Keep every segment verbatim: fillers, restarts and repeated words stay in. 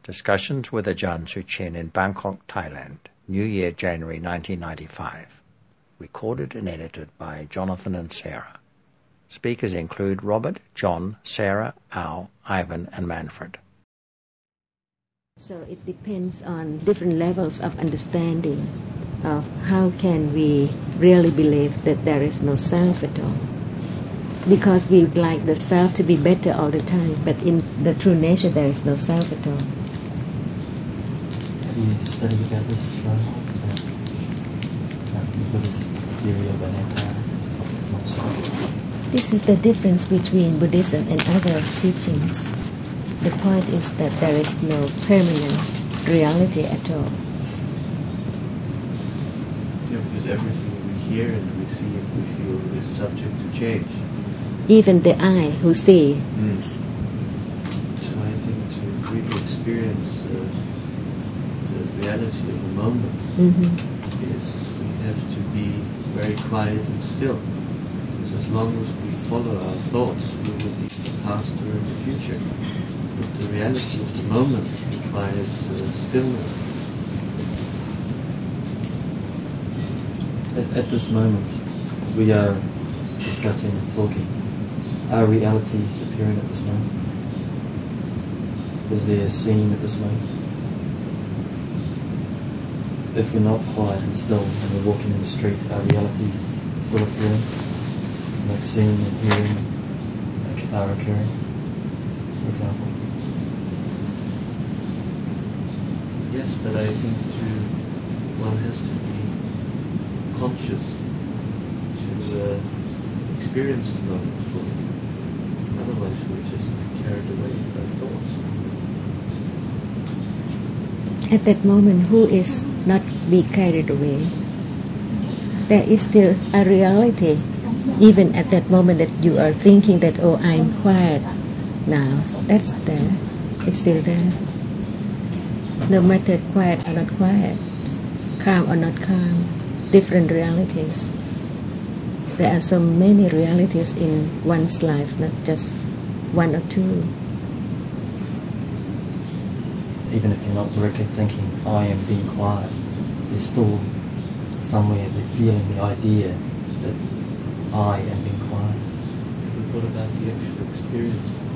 Discussions with Ajahn Suchin in Bangkok, Thailand, New Year, January nineteen ninety-five. Recorded and edited by Jonathan and Sarah. Speakers include Robert, John, Sarah, Al, Ivan, and Manfred. So it depends on different levels of understanding of how can we really believe that there is no self at all. Because we would like the self to be better all the time, but in the true nature there is no self at all. Have you studied about this, uh, about the Buddhist theory of anatta, of non-self? This is the difference between Buddhism and other teachings. The point is that there is no permanent reality at all. Yeah, because everything we hear and we see and we feel is subject to change. Even the eye who see. Mm. So I think to really experience uh, the reality of the moment Mm-hmm. is we have to be very quiet and still. Because as long as we follow our thoughts, we will be in the past or in the future. But the reality of the moment requires uh, stillness. At, at this moment, we are discussing and talking. Are realities appearing at this moment? Is there a scene at this moment? If we're not quiet and still and we're walking in the street, are realities still appearing? Like seeing and hearing are occurring, for example? Yes, but I think to, one has to be conscious to uh, experience the moment fully. Otherwise we're just carried away by thoughts. At that moment, who is not be carried away? There is still a reality, even at that moment that you are thinking that, oh, I'm quiet now. That's there. It's still there. No matter quiet or not quiet, calm or not calm, different realities. There are so many realities in one's life, not just one or two. Even if you're not directly thinking, I am being quiet, there's still somewhere the feeling, the idea that I am being quiet. But what about the actual experience of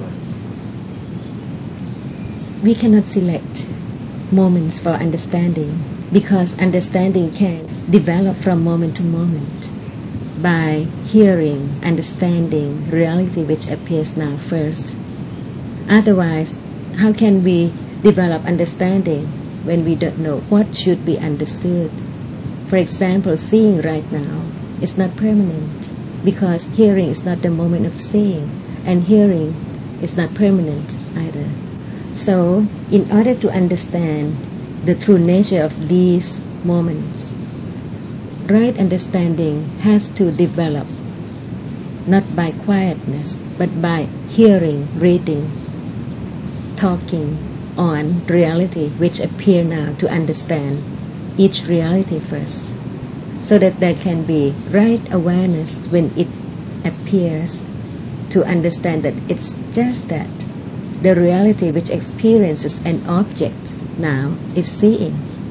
quiet? We cannot select moments for understanding, because understanding can develop from moment to moment by hearing, understanding reality which appears now first. Otherwise, how can we develop understanding when we don't know what should be understood? For example, seeing right now is not permanent, because hearing is not the moment of seeing, and hearing is not permanent either. So, in order to understand the true nature of these moments, right understanding has to develop, not by quietness, but by hearing, reading, talking on reality which appear now, to understand each reality first, so that there can be right awareness when it appears, to understand that it's just that the reality which experiences an object now is seeing.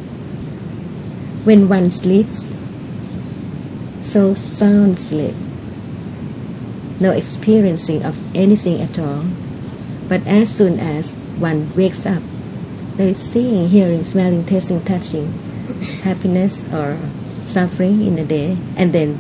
When one sleeps, so sound sleep, no experiencing of anything at all. But as soon as one wakes up, there is seeing, hearing, smelling, tasting, touching, happiness or suffering in the day, and then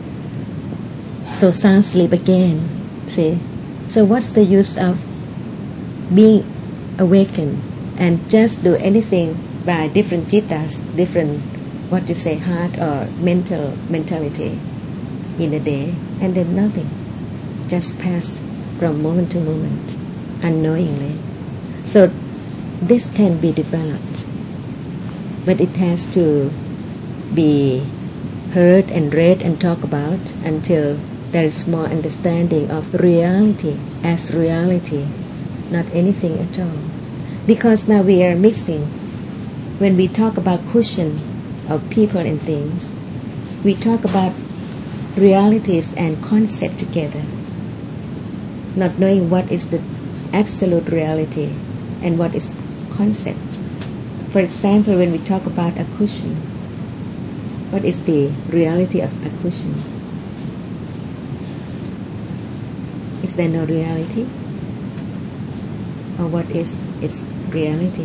so sound sleep again. See, so what's the use of being awakened and just do anything by different jittas, different, what you say, heart or mental mentality in a day, and then nothing, just pass from moment to moment unknowingly. So this can be developed, but it has to be heard and read and talked about until there is more understanding of reality as reality, not anything at all. Because now we are mixing. When we talk about cushion of people and things, we talk about realities and concept together, not knowing what is the absolute reality and what is concept. For example, when we talk about a cushion, what is the reality of a cushion? Is there no reality? Or what is its reality?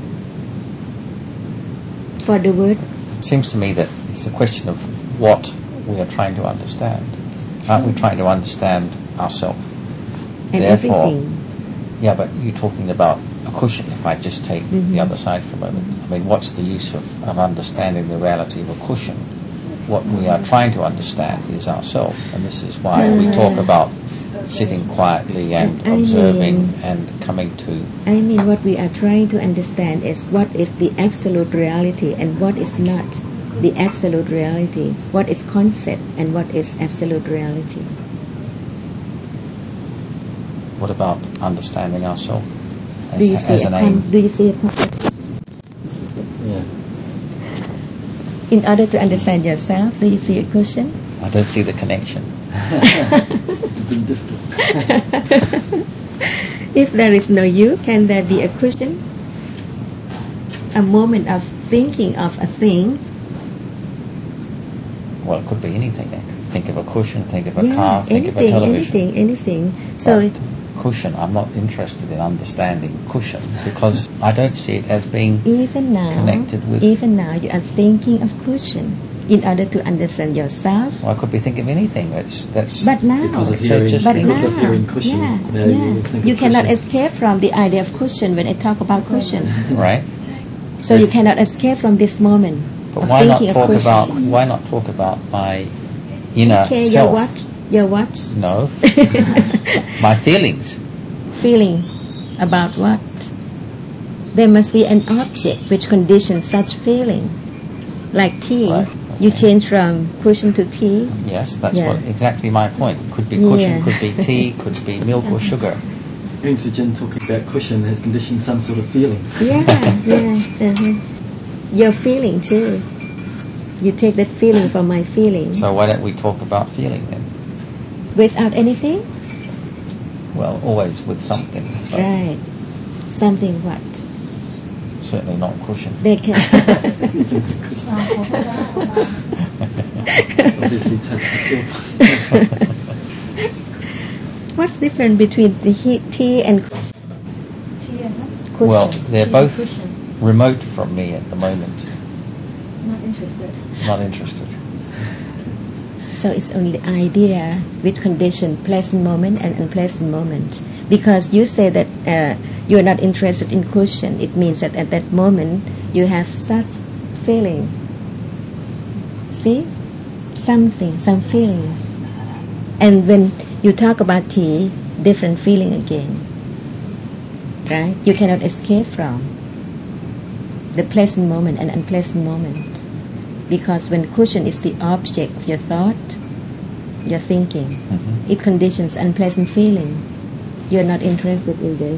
For the word, It seems to me that it's a question of what we are trying to understand. Aren't we trying to understand ourselves? and Therefore, everything. yeah, but you're talking about a cushion. If I just take Mhm. the other side for a moment, I mean, what's the use of, of understanding the reality of a cushion? What we are trying to understand is ourselves, and this is why we talk about sitting quietly and I observing mean- and coming to. I mean, what we are trying to understand is what is the absolute reality and what is not the absolute reality. What is concept and what is absolute reality. What about understanding ourselves as, Do you see as a an con- aim? do you see a con- Yeah. in order to understand yourself, do you see a cushion? I don't see the connection. Big difference. If there is no you, can there be a cushion? A moment of thinking of a thing. Well, it could be anything. I could think of a cushion, think of a Yeah, car, think of a anything, television. anything, anything. So But cushion, I'm not interested in understanding cushion because I don't see it as being. even now, connected with- even now, you are thinking of cushion in order to understand yourself. Well, I could be thinking of anything. That's that's. But now, Because of So hearing, just- but because now, of hearing cushion. yeah, now yeah. you think You of cannot cushion. escape from the idea of cushion when I talk about cushion. right. So you cannot escape from this moment But of why not thinking talk of cushion. about why not talk about my inner Okay, your self? what? Your what? No, my feelings. Feeling about what? There must be an object which conditions such feeling. Like tea, Right, you okay. change from cushion to tea. Yes, that's Yeah. what exactly my point. Could be cushion, Yeah. could be tea, could be milk or sugar. Hearing Sujin talking about cushion has conditioned some sort of feeling. Yeah, yeah. Uh-huh. Your feeling too. You take that feeling from my feeling. So why don't we talk about feeling then? Without anything? Well, always with something. But Right. Something what? certainly not cushion. They can. Obviously touch the silver. What's different between the heat tea and cushion? Well, they're Tea both and cushion. remote from me at the moment. Not interested. Not interested. So it's only the idea which condition pleasant moment and unpleasant moment. Because you say that uh, you are not interested in cushion, it means that at that moment you have such feeling. See? Something, some feeling. And when you talk about tea, different feeling again. Right? You cannot escape from the pleasant moment and unpleasant moment. Because when cushion is the object of your thought, your thinking, Mhm. it conditions unpleasant feeling. You're not interested in this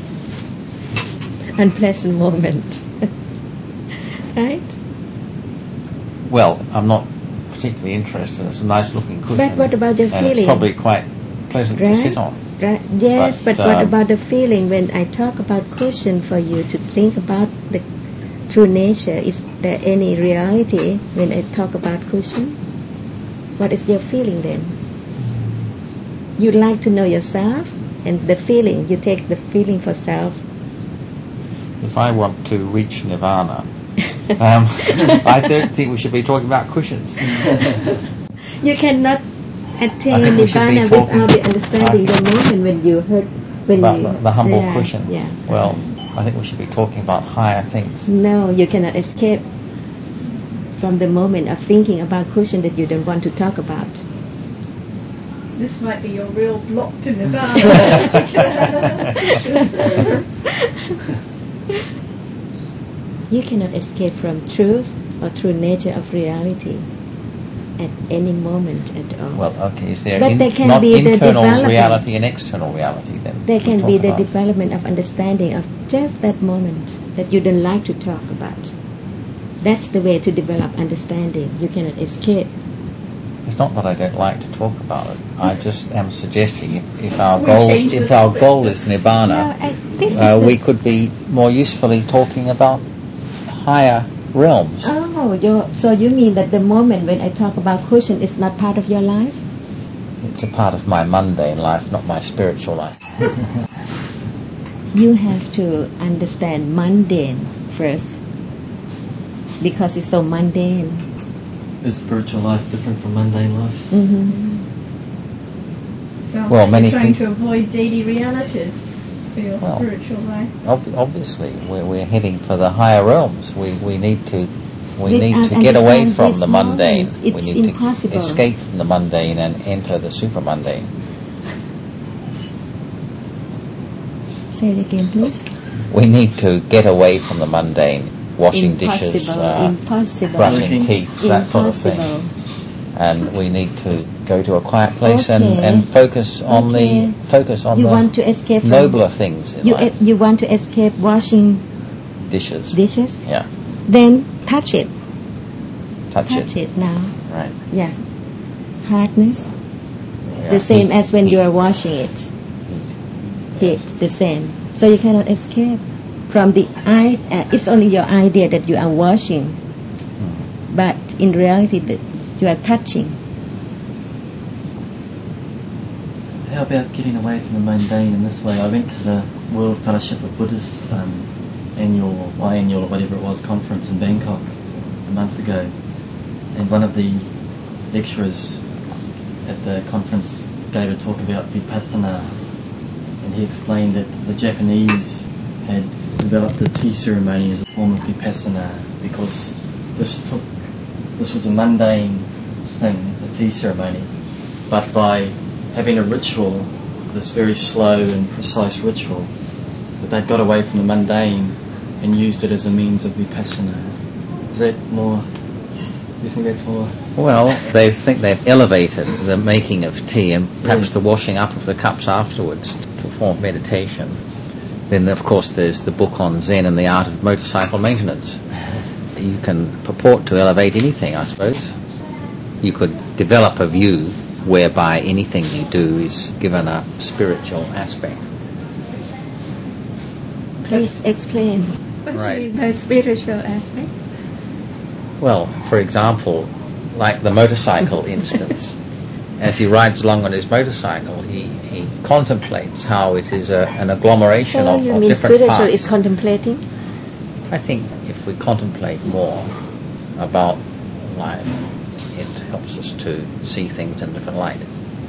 unpleasant moment. Right? Well, I'm not particularly interested. It's a nice looking cushion. But what about your and it's feeling? probably quite pleasant Right? to sit on. Right. Yes, But, but, what um, about the feeling when I talk about cushion for you to think about the true nature? Is there any reality when I talk about cushion? What is your feeling then? You like to know yourself and the feeling, you take the feeling for self. If I want to reach nirvana, um, I don't think we should be talking about cushions. You cannot I attain think we should be nirvana talking- without the understanding I- the moment when you heard when About you the, the humble yeah, cushion. Yeah. Well, I think we should be talking about higher things. No, you cannot escape from the moment of thinking about cushion that you don't want to talk about. This might be your real block to Nirvana. You cannot escape from truth or true nature of reality at any moment at all. Well, okay, is there, But in, there can not be the internal development. reality and external reality then? there we can talk be the about? development of understanding of just that moment that you don't like to talk about. That's the way to develop understanding. You cannot escape. It's not that I don't like to talk about it. I just am suggesting if, if our We goal change if the our topic. goal is nibbana, No, I, this is uh, the- we could be more usefully talking about higher realms. Oh, you're, so you mean that the moment when I talk about cushion is not part of your life? It's a part of my mundane life, not my spiritual life. You have to understand mundane first, because it's so mundane. Is spiritual life different from mundane life? Mm-hmm. Sounds Well, like many you're trying peop- to avoid daily realities for your Well. spiritual life. Ob- obviously, we're, we're heading for the higher realms. We we need to we Without need to get away understand from this the mundane. moment, We it's need impossible. to escape from the mundane and enter the supramundane. Say it again, please. We need to get away from the mundane, washing Impossible, dishes, uh, impossible, brushing Working. teeth, that sort of impossible. thing. And we need to go to a quiet place and, Okay. and focus on Okay. the focus on You the want to escape from nobler things in you life. e- you want to escape washing Dishes. dishes? Yeah. Then touch it. Touch, Touch it now. Right. Yeah. Hardness. Yeah. The same Heat. as when Heat. you are washing it. Yes. Heat, the same. So you cannot escape from the I. Uh, it's only your idea that you are washing, Hmm. but in reality, that you are touching. How about getting away from the mundane in this way? I went to the World Fellowship of Buddhists um, annual, well, annual or whatever it was, conference in Bangkok a month ago, and one of the lecturers at the conference gave a talk about Vipassana, and he explained that the Japanese had developed the tea ceremony as a form of Vipassana because this took this was a mundane thing, the tea ceremony, but by having a ritual, this very slow and precise ritual, that they got away from the mundane and used it as a means of Vipassana. Is that more, do you think that's more? Well, they think they've elevated the making of tea and perhaps Yes. the washing up of the cups afterwards to a form of meditation. Then, of course, there's the book on Zen and the art of motorcycle maintenance. You can purport to elevate anything, I suppose. You could develop a view whereby anything you do is given a spiritual aspect. Please explain. What do Right. you mean by spiritual aspect? Well, for example, like the motorcycle instance, as he rides along on his motorcycle, he, he contemplates how it is a, an agglomeration So of, you of mean different spiritual parts. is contemplating? I think if we contemplate more about life, it helps us to see things in a different light.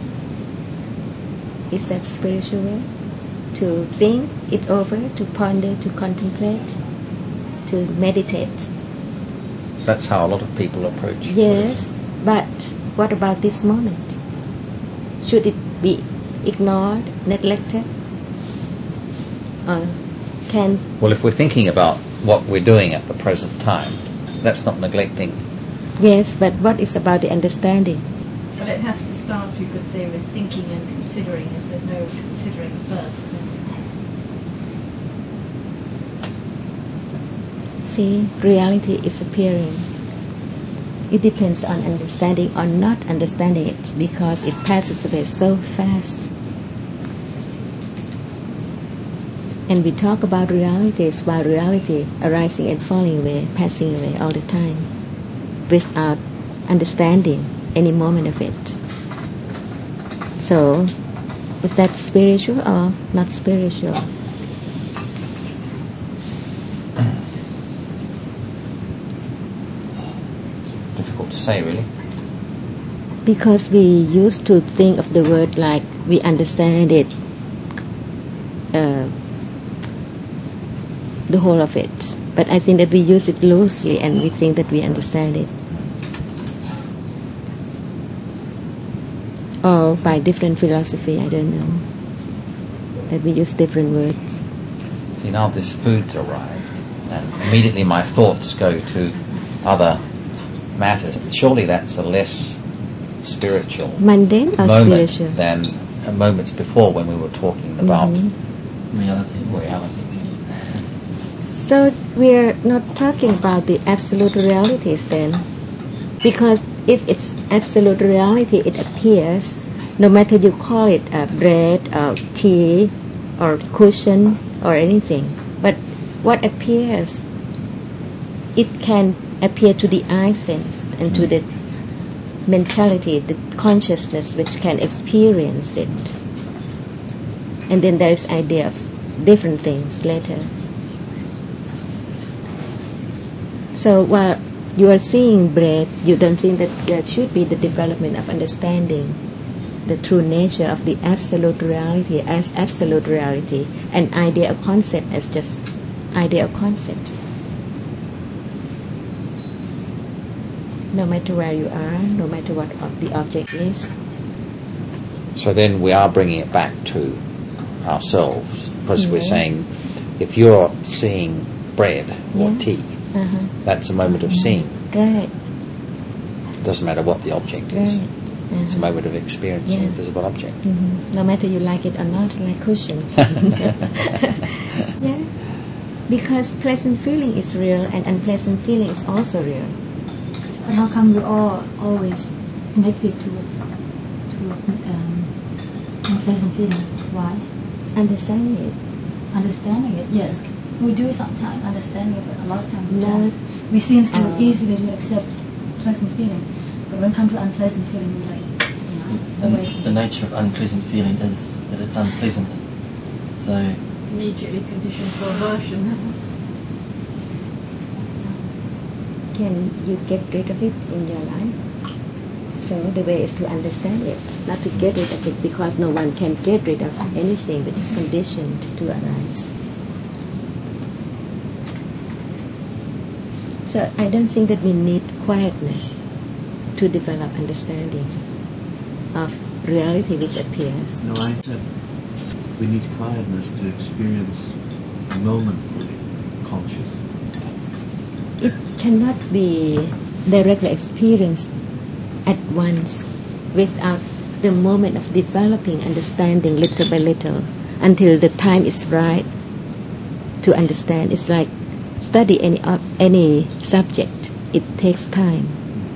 Is that spiritual way? To think it over, to ponder, to contemplate, to meditate. That's how a lot of people approach Yes, Buddhism. but what about this moment? Should it be ignored, neglected? Or can... Well, if we're thinking about what we're doing at the present time, that's not neglecting. Yes, but what is about the understanding? Well, it has to start, you could say, with thinking and considering. If there's no considering first, then See, reality is appearing. It depends on understanding or not understanding it, because it passes away so fast. And we talk about realities while reality arising and falling away, passing away all the time, without understanding any moment of it. So, is that spiritual or not spiritual? Difficult to say, really. Because we used to think of the word like we understand it, uh, the whole of it. But I think that we use it loosely and we think that we understand it. Or by different philosophy, I don't know. That we use different words. See, now this food's arrived, and immediately my thoughts go to other matters. Surely that's a less spiritual Mundane or moment spiritual? than uh, moments before when we were talking about Mhm. Reality. realities. So we're not talking about the absolute realities then, because if it's absolute reality, it appears, no matter you call it uh, bread or tea or cushion or anything. But what appears, it can appear to the eye sense and to the mentality, the consciousness which can experience it. And then there is idea of different things later. So while you are seeing bread, you don't think that there should be the development of understanding the true nature of the absolute reality as absolute reality, and idea of concept as just idea of concept. No matter where you are, no matter what the object is. So then we are bringing it back to ourselves, because Yes. we're saying if you're seeing bread or Yeah. tea, Uh-huh. that's a moment of seeing. Right, It doesn't matter what the object is. right. Uh-huh. It's a moment of experiencing Yeah. a visible object. Mhm. No matter you like it or not, like cushion. Yeah, because pleasant feeling is real and unpleasant feeling is also real. But how come we all always connected towards to um, unpleasant feeling? Why? Understanding it. Understanding it, yes, we do sometimes understanding it, but a lot of times we No. don't. We seem to Uh. easily to accept pleasant feeling, but when it comes to unpleasant feeling, we like, you know, And always. the nature of unpleasant feeling is that it's unpleasant. So Immediately conditioned for aversion. Can you get rid of it in your life? So the way is to understand it, not to get rid of it, because no one can get rid of anything which is conditioned to arise. So I don't think that we need quietness to develop understanding of reality which appears. No, I said we need quietness to experience momentfully conscious. It cannot be directly experienced at once without the moment of developing understanding little by little until the time is right to understand. It's like study any uh, any subject. It takes time.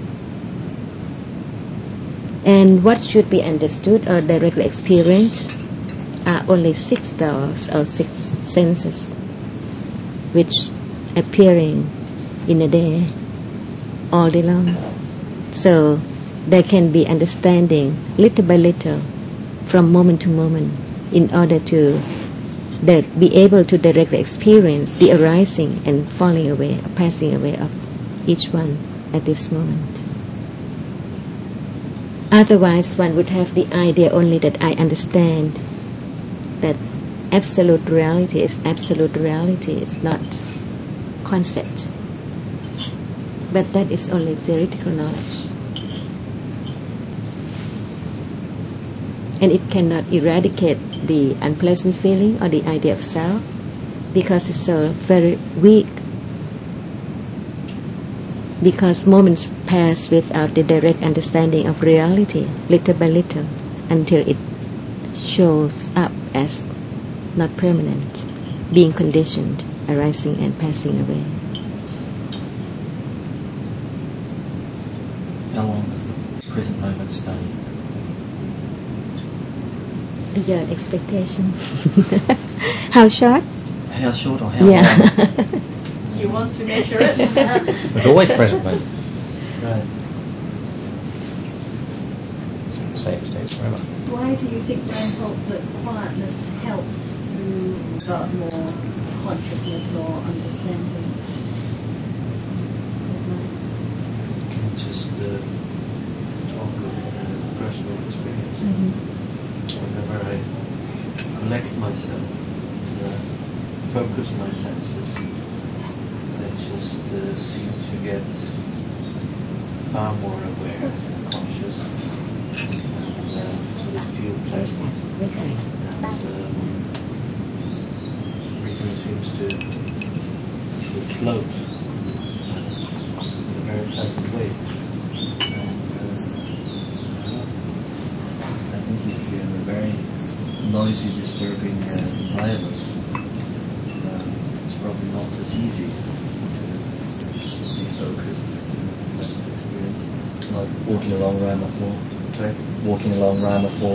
And what should be understood or directly experienced are only six doors or six senses which appearing in a day all day long. So there can be understanding little by little from moment to moment in order to di- be able to directly experience the arising and falling away, passing away of each one at this moment. Otherwise one would have the idea only that I understand that absolute reality is absolute reality, is not concept. But that is only theoretical knowledge. And it cannot eradicate the unpleasant feeling or the idea of self because it's so very weak. Because moments pass without the direct understanding of reality, little by little, until it shows up as not permanent, being conditioned, arising and passing away. how long does the present moment stay? Your expectation. How short? How short or how Yeah. long? You want to measure it? It's always present moment. Right. Say it stays forever. Why do you think, Reinhold, that quietness helps to develop more consciousness or understanding? Just uh, talk of uh, personal experience. Mhm. Whenever I collect myself, uh, focus my senses, I just uh, seem to get far more aware and conscious, and uh, sort of feel pleasant, Okay. and um, everything seems to, to float uh, in a very pleasant way. And, uh, I think if you're in a very noisy, disturbing uh, environment, uh, it's probably not as easy to be focused and pleasant experience. like walking along Rama four. Sorry? Walking along Rama four.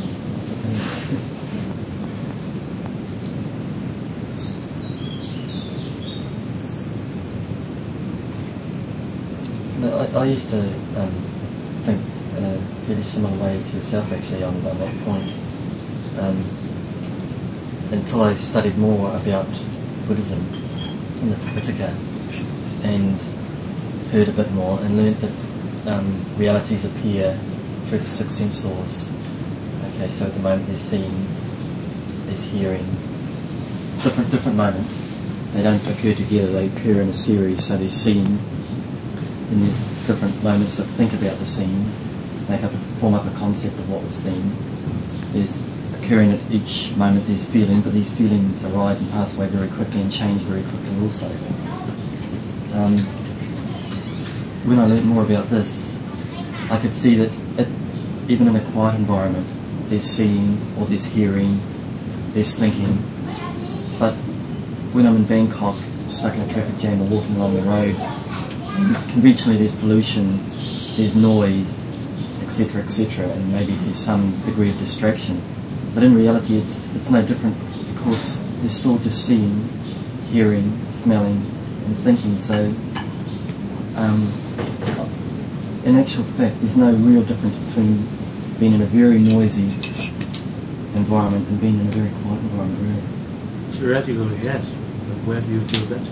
No, I, I used to um, think in a very similar way to yourself actually on, on that point. Um, until I studied more about Buddhism in the Tipitaka and heard a bit more and learnt that um, realities appear through the six sense doors. Okay, so at the moment there's seeing, there's hearing, different different moments. They don't occur together, they occur in a series. So there's seeing, then there's different moments that think about the scene, make up, form up a concept of what was seen. There's occurring at each moment there's feeling, but these feelings arise and pass away very quickly and change very quickly also. Um, when I learned more about this, I could see that it, even in a quiet environment, there's seeing or there's hearing, there's thinking. But when I'm in Bangkok, stuck in a traffic jam or walking along the road, conventionally there's pollution, there's noise, et cetera, et cetera, and maybe there's some degree of distraction. But in reality, it's it's no different because there's still just seeing, hearing, smelling, and thinking. So, um, in actual fact, there's no real difference between being in a very noisy environment and being in a very quiet environment, really. Theoretically, yes. But where do you feel better?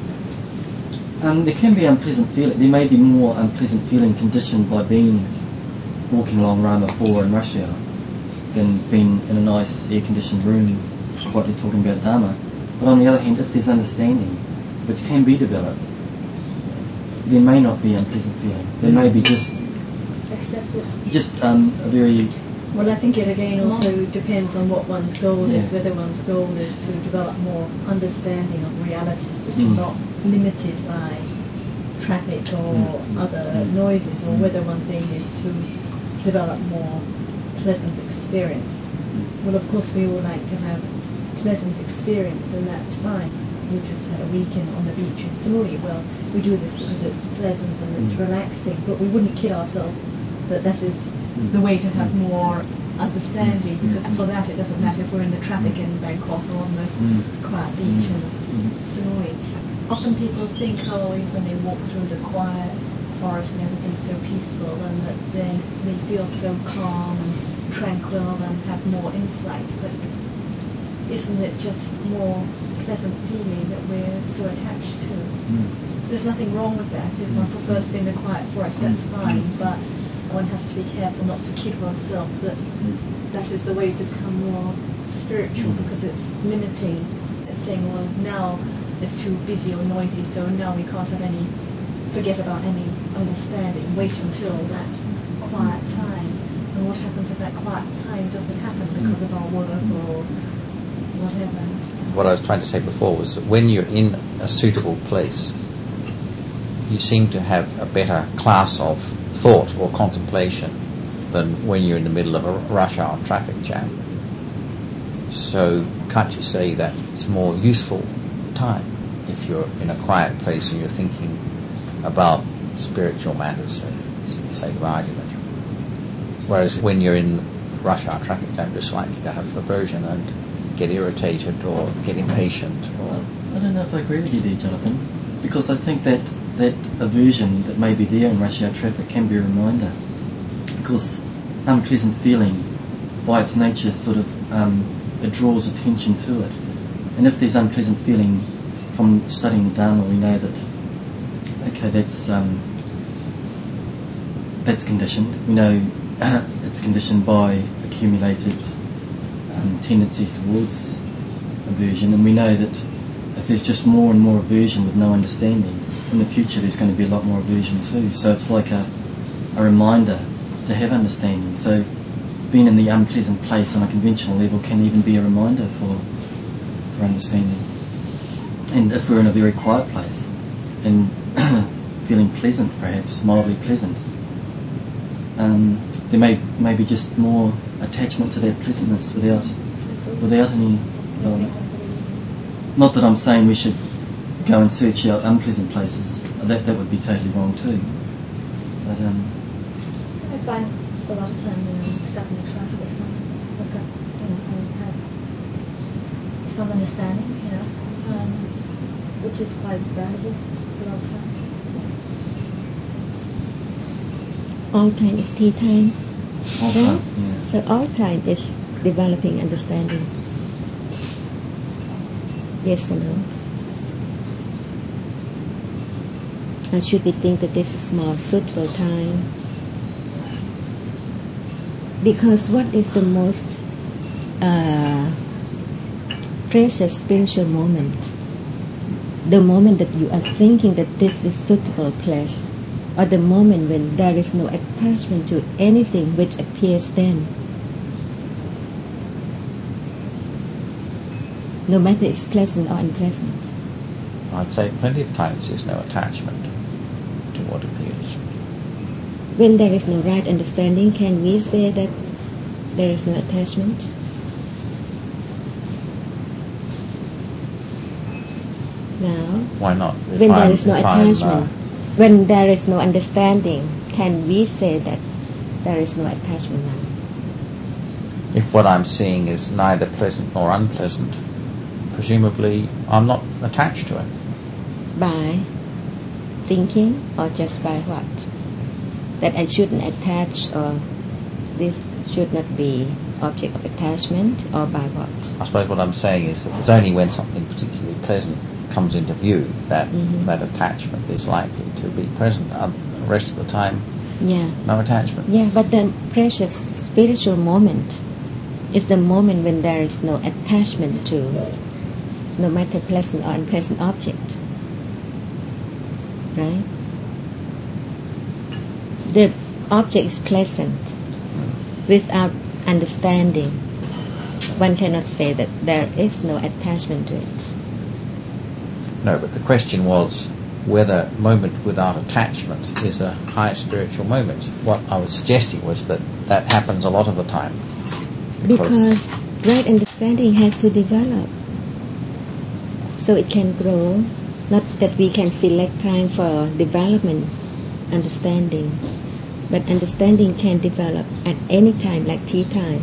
Um, there can be unpleasant feeling. There may be more unpleasant feeling conditioned by being walking along Rama four in rush hour than being in a nice air-conditioned room quietly talking about Dharma. But on the other hand, if there's understanding, which can be developed, there may not be unpleasant feeling. There may be just Accept it. just um, a very... Well, I think it again also depends on what one's goal Yeah. is, whether one's goal is to develop more understanding of realities which Mm. are not limited by traffic or Mm. other Mm. noises, or Mm. whether one's aim is to develop more pleasant experience. Well, of course, we all like to have pleasant experience, and that's fine. We just had a weekend on the beach in Samui. Well, we do this because it's pleasant and it's Mm. relaxing, but we wouldn't kid ourselves that that is the way to have more understanding, because for that it doesn't matter if we're in the traffic in Bangkok or on the Mm. quiet beach in Mm. Samui. Often people think, oh, when they walk through the quiet forest and everything's so peaceful, and that they, they feel so calm and tranquil and have more insight. But isn't it just more pleasant feeling that we're so attached to? Mm. So there's nothing wrong with that. If one prefers being in the quiet forest, that's fine. But one has to be careful not to kid oneself that that is the way to become more spiritual, because it's limiting. It's saying, well, now it's too busy or noisy, so now we can't have any, forget about any understanding. Wait until that quiet time. And what happens if that quiet time doesn't happen because of our work or whatever? What I was trying to say before was that when you're in a suitable place, you seem to have a better class of thought or contemplation than when you're in the middle of a rush hour traffic jam. So can't you say that it's a more useful time if you're in a quiet place and you're thinking about spiritual matters, for the sake of argument? Whereas when you're in rush hour traffic jam, you're just likely to have aversion and get irritated or get impatient. Or I don't know if I agree with you there, Jonathan, because I think that that aversion that may be there in rush hour traffic can be a reminder, because unpleasant feeling by its nature sort of um, it draws attention to it, and if there's unpleasant feeling from studying the Dharma, we know that okay, that's um, that's conditioned. We know it's conditioned by accumulated um, tendencies towards aversion, and we know that if there's just more and more aversion with no understanding, in the future there's going to be a lot more aversion too. So it's like a, a reminder to have understanding. So being in the unpleasant place on a conventional level can even be a reminder for for understanding. And if we're in a very quiet place and feeling pleasant, perhaps mildly pleasant, um, there may may be just more attachment to that pleasantness without without any. Well, not that I'm saying we should go and search out unpleasant places. That that would be totally wrong too. But um, find a lot of time when I'm stuck in the traffic or something like that, and I have some understanding, you know, um, which is quite valuable a lot of times. All time is tea time. All Right? time, yeah. So all time is developing understanding. Yes or no? Or should we think that this is more suitable time? Because what is the most uh, precious spiritual moment? The moment that you are thinking that this is suitable place, or the moment when there is no attachment to anything which appears then. No matter it's pleasant or unpleasant. I'd say plenty of times there's no attachment to what appears. When there is no right understanding, can we say that there is no attachment? Now, Why not? If when I'm- there is no if I'm, attachment, uh, when there is no understanding, can we say that there is no attachment now? if what I'm seeing is neither pleasant nor unpleasant, presumably I'm not attached to it. By thinking, or just by what? That I shouldn't attach, or this should not be object of attachment, or by what? I suppose what I'm saying is that it's only when something particularly pleasant comes into view that Mhm. that attachment is likely to be present. Uh, the rest of the time, Yeah. no attachment. Yeah, but the precious spiritual moment is the moment when there is no attachment to no matter pleasant or unpleasant object. Right? The object is pleasant without understanding. One cannot say that there is no attachment to it. No, but the question was whether moment without attachment is a high spiritual moment. What I was suggesting was that that happens a lot of the time. Because right understanding has to develop. So it can grow. Not that we can select time for development, understanding. But understanding can develop at any time, like tea time.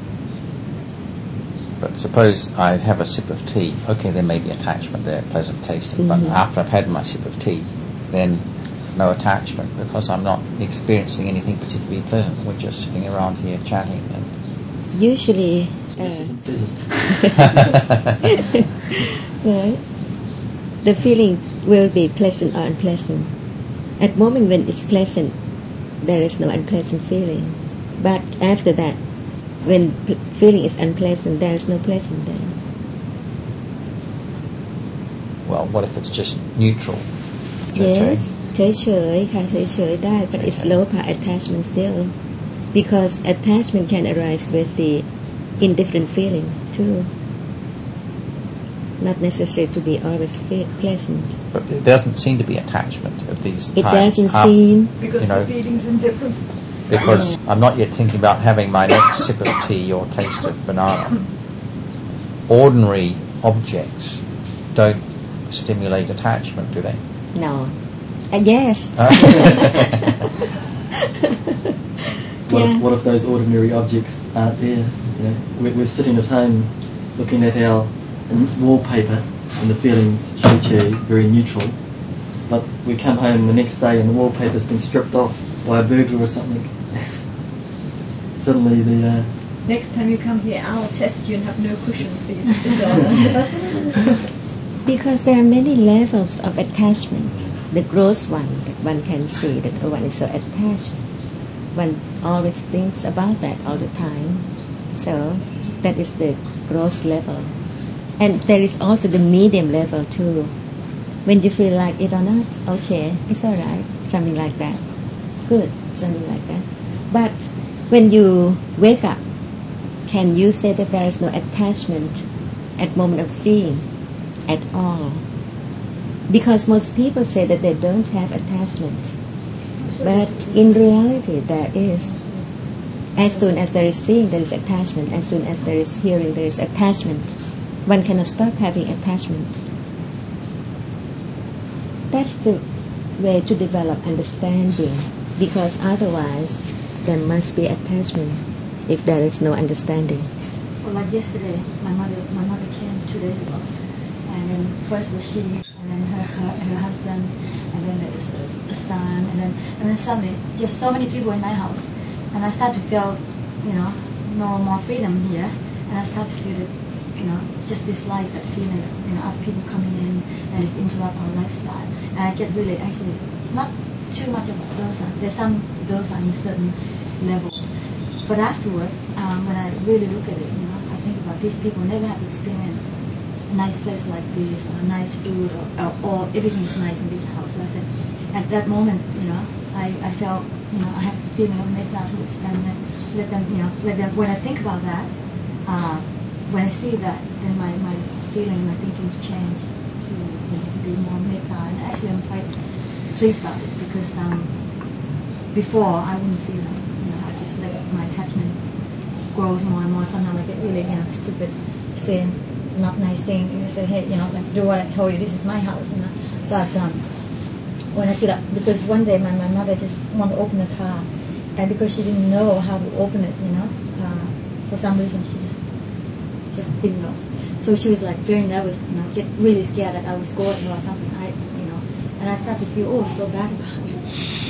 But suppose I have a sip of tea. Okay, there may be attachment there, pleasant tasting. Mhm. But after I've had my sip of tea, then no attachment because I'm not experiencing anything particularly pleasant. We're just sitting around here chatting. And Usually, So this uh, isn't pleasant. right? The feeling will be pleasant or unpleasant. At moment when it's pleasant, there is no unpleasant feeling. But after that, when p- feeling is unpleasant, there is no pleasant there. well, what if it's just neutral? Yes, เฉยๆ ค่ะ เฉยๆ ได้ but it's low part attachment still. Because attachment can arise with the indifferent feeling too. Not necessary to be always fe- pleasant. But there doesn't seem to be attachment at these It times. doesn't Ah, seem. Because You know, the feeling's indifferent. because I'm not yet thinking about having my next sip of tea or taste of banana. Ordinary objects don't stimulate attachment, do they? No. Uh, yes. What, Yeah. if, what if those ordinary objects aren't there? You know, we're, we're sitting at home looking at our wallpaper and the feelings chi-chi, very neutral. But we come home the next day and the wallpaper's been stripped off by a burglar or something. Suddenly the uh, Next time you come here, I'll test you and have no cushions for you to sit on. Because there are many levels of attachment. The gross one that one can see that oh, one is so attached. One always thinks about that all the time. So that is the gross level. And there is also the medium level too. When you feel like it or not, okay, it's alright, something like that. Good, something like that. But when you wake up, can you say that there is no attachment at moment of seeing at all? Because most people say that they don't have attachment. But in reality there is. As soon as there is seeing, there is attachment. As soon as there is hearing, there is attachment. One cannot stop having attachment. That's the way to develop understanding. Because otherwise, there must be attachment if there is no understanding. Well, like yesterday, my mother, my mother came two days ago, and then first was she, and then her her, her husband, and then there's a, a son, and then and then suddenly just so many people in my house, and I start to feel, you know, no more freedom here, and I start to feel that, you know, just dislike that feeling that, you know, other people coming in and it's interrupt our lifestyle, and I get really actually not too much about dosa. There's some dosa in certain level. But afterward, um, when I really look at it, you know, I think about these people never have experienced a nice place like this, or nice food, or, or, or everything is nice in this house. So I said, at that moment, you know, I, I felt, you know, I have a feeling of metta towards them, and let them, you know, let them. When I think about that, uh, when I see that, then my, my feeling, my thinkings change to, you know, to be more metta, and actually I'm quite pleased about it because um, before I wouldn't see them. I just let my attachment grows more and more. Sometimes I get really, you know, stupid, saying not nice thing. You say, hey, you know, like do what I told you. This is my house, you know. But um, when I see that, because one day my, my mother just wanted to open the car, and because she didn't know how to open it, you know, uh, for some reason she just just didn't know. So she was like very nervous, you know, get really scared that I was scolding her or something. I, you know, and I started to feel oh so bad about it.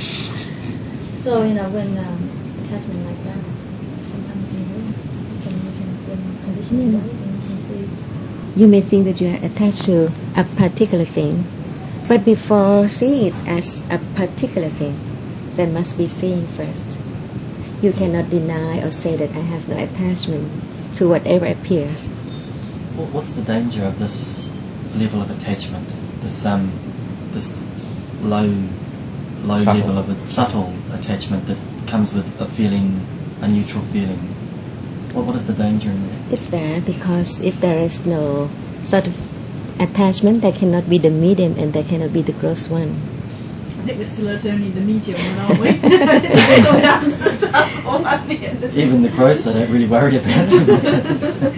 So you know when. Um, attachment like that, sometimes you can, you can, you can, when condition is right, and you can see. You may think that you are attached to a particular thing, but before seeing it as a particular thing, there must be seeing first. You cannot deny or say that I have no attachment to whatever appears. What's the danger of this level of attachment? This um, this low, low subtle. level of a subtle attachment that comes with a feeling, a neutral feeling. What what is the danger in that? It's there because if there is no sort of attachment, there cannot be the medium and there cannot be the gross one. I think we're still at only the medium one, aren't we? It's all down to the subtle at the end of Even the gross I don't really worry about too much.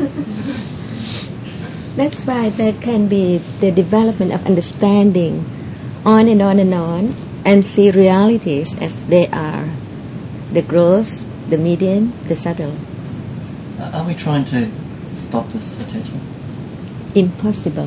That's why there can be the development of understanding on and on and on, and see realities as they are, the gross, the medium, the subtle. Are we trying to stop this attachment? Impossible.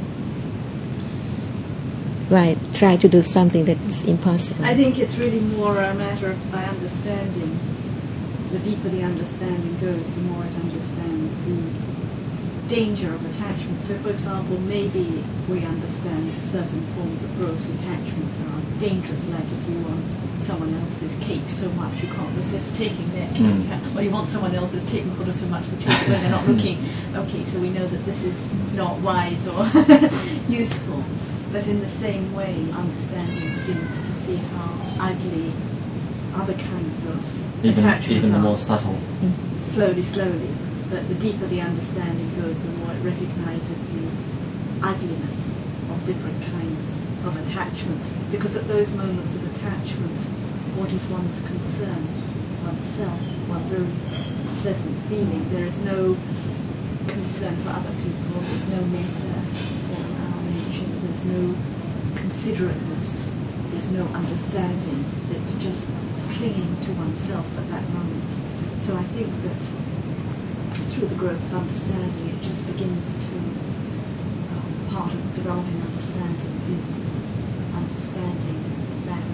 Right, try to do something that is impossible. I think it's really more a matter of by understanding. The deeper the understanding goes, the more it understands the danger of attachment. So, for example, maybe we understand certain forms of gross attachment are dangerous, like if you want someone else's cake so much you can't resist taking their cake, mm. or you want someone else's tape recorder so much to take it when they're not looking. Okay, so we know that this is not wise or useful. But in the same way, understanding begins to see how ugly other kinds of even, attachments even the are. more subtle. Mm. Slowly, slowly. But the deeper the understanding goes, the more it recognizes the ugliness of different kinds of attachment. Because at those moments of attachment, what is one's concern? Oneself, one's own pleasant feeling. There is no concern for other people. There's no metta for our nature. There's no considerateness. There's no understanding. It's just clinging to oneself at that moment. So I think that through the growth of understanding, it just begins to, um, part of developing understanding is understanding that,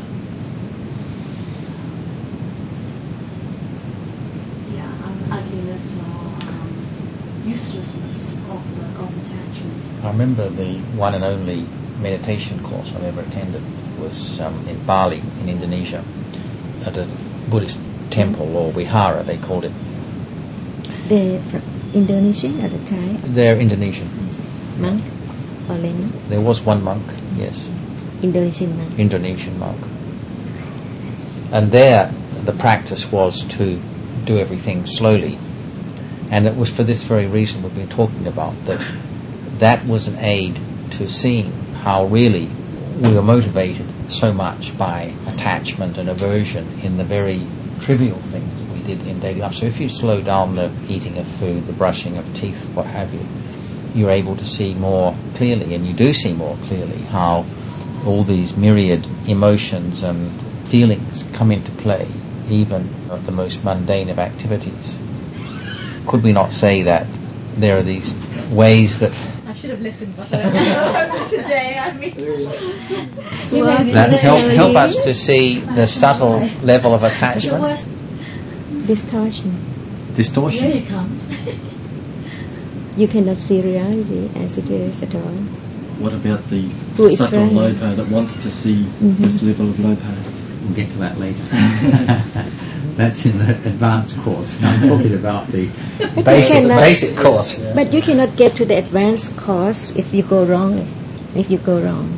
um, yeah, um, ugliness or um, uselessness of the, of attachment. I remember the one and only meditation course I've ever attended was um, in Bali, in Indonesia, at a Buddhist temple, or vihara they called it. They're from Indonesian at the time? They're Indonesian. Monk or layman? There was one monk, yes. Indonesian monk. Indonesian monk. And there the practice was to do everything slowly. And it was for this very reason we've been talking about, that that was an aid to seeing how really we were motivated so much by attachment and aversion in the very trivial things that we did in daily life. So if you slow down the eating of food, the brushing of teeth, what have you, you're able to see more clearly, and you do see more clearly how all these myriad emotions and feelings come into play even of the most mundane of activities. Could we not say that there are these ways that I should have lifted my today, I mean. that help help us to see the subtle level of attachment? Distortion. Distortion. Here you come. You cannot see reality as it is at all. What about the Who is subtle right? Lopa that wants to see Mm-hmm. this level of Lopa? We'll get to that later. That's in the advanced course. I'm talking about the Basic, cannot- basic course. But you cannot get to the advanced course if you go wrong. If you go wrong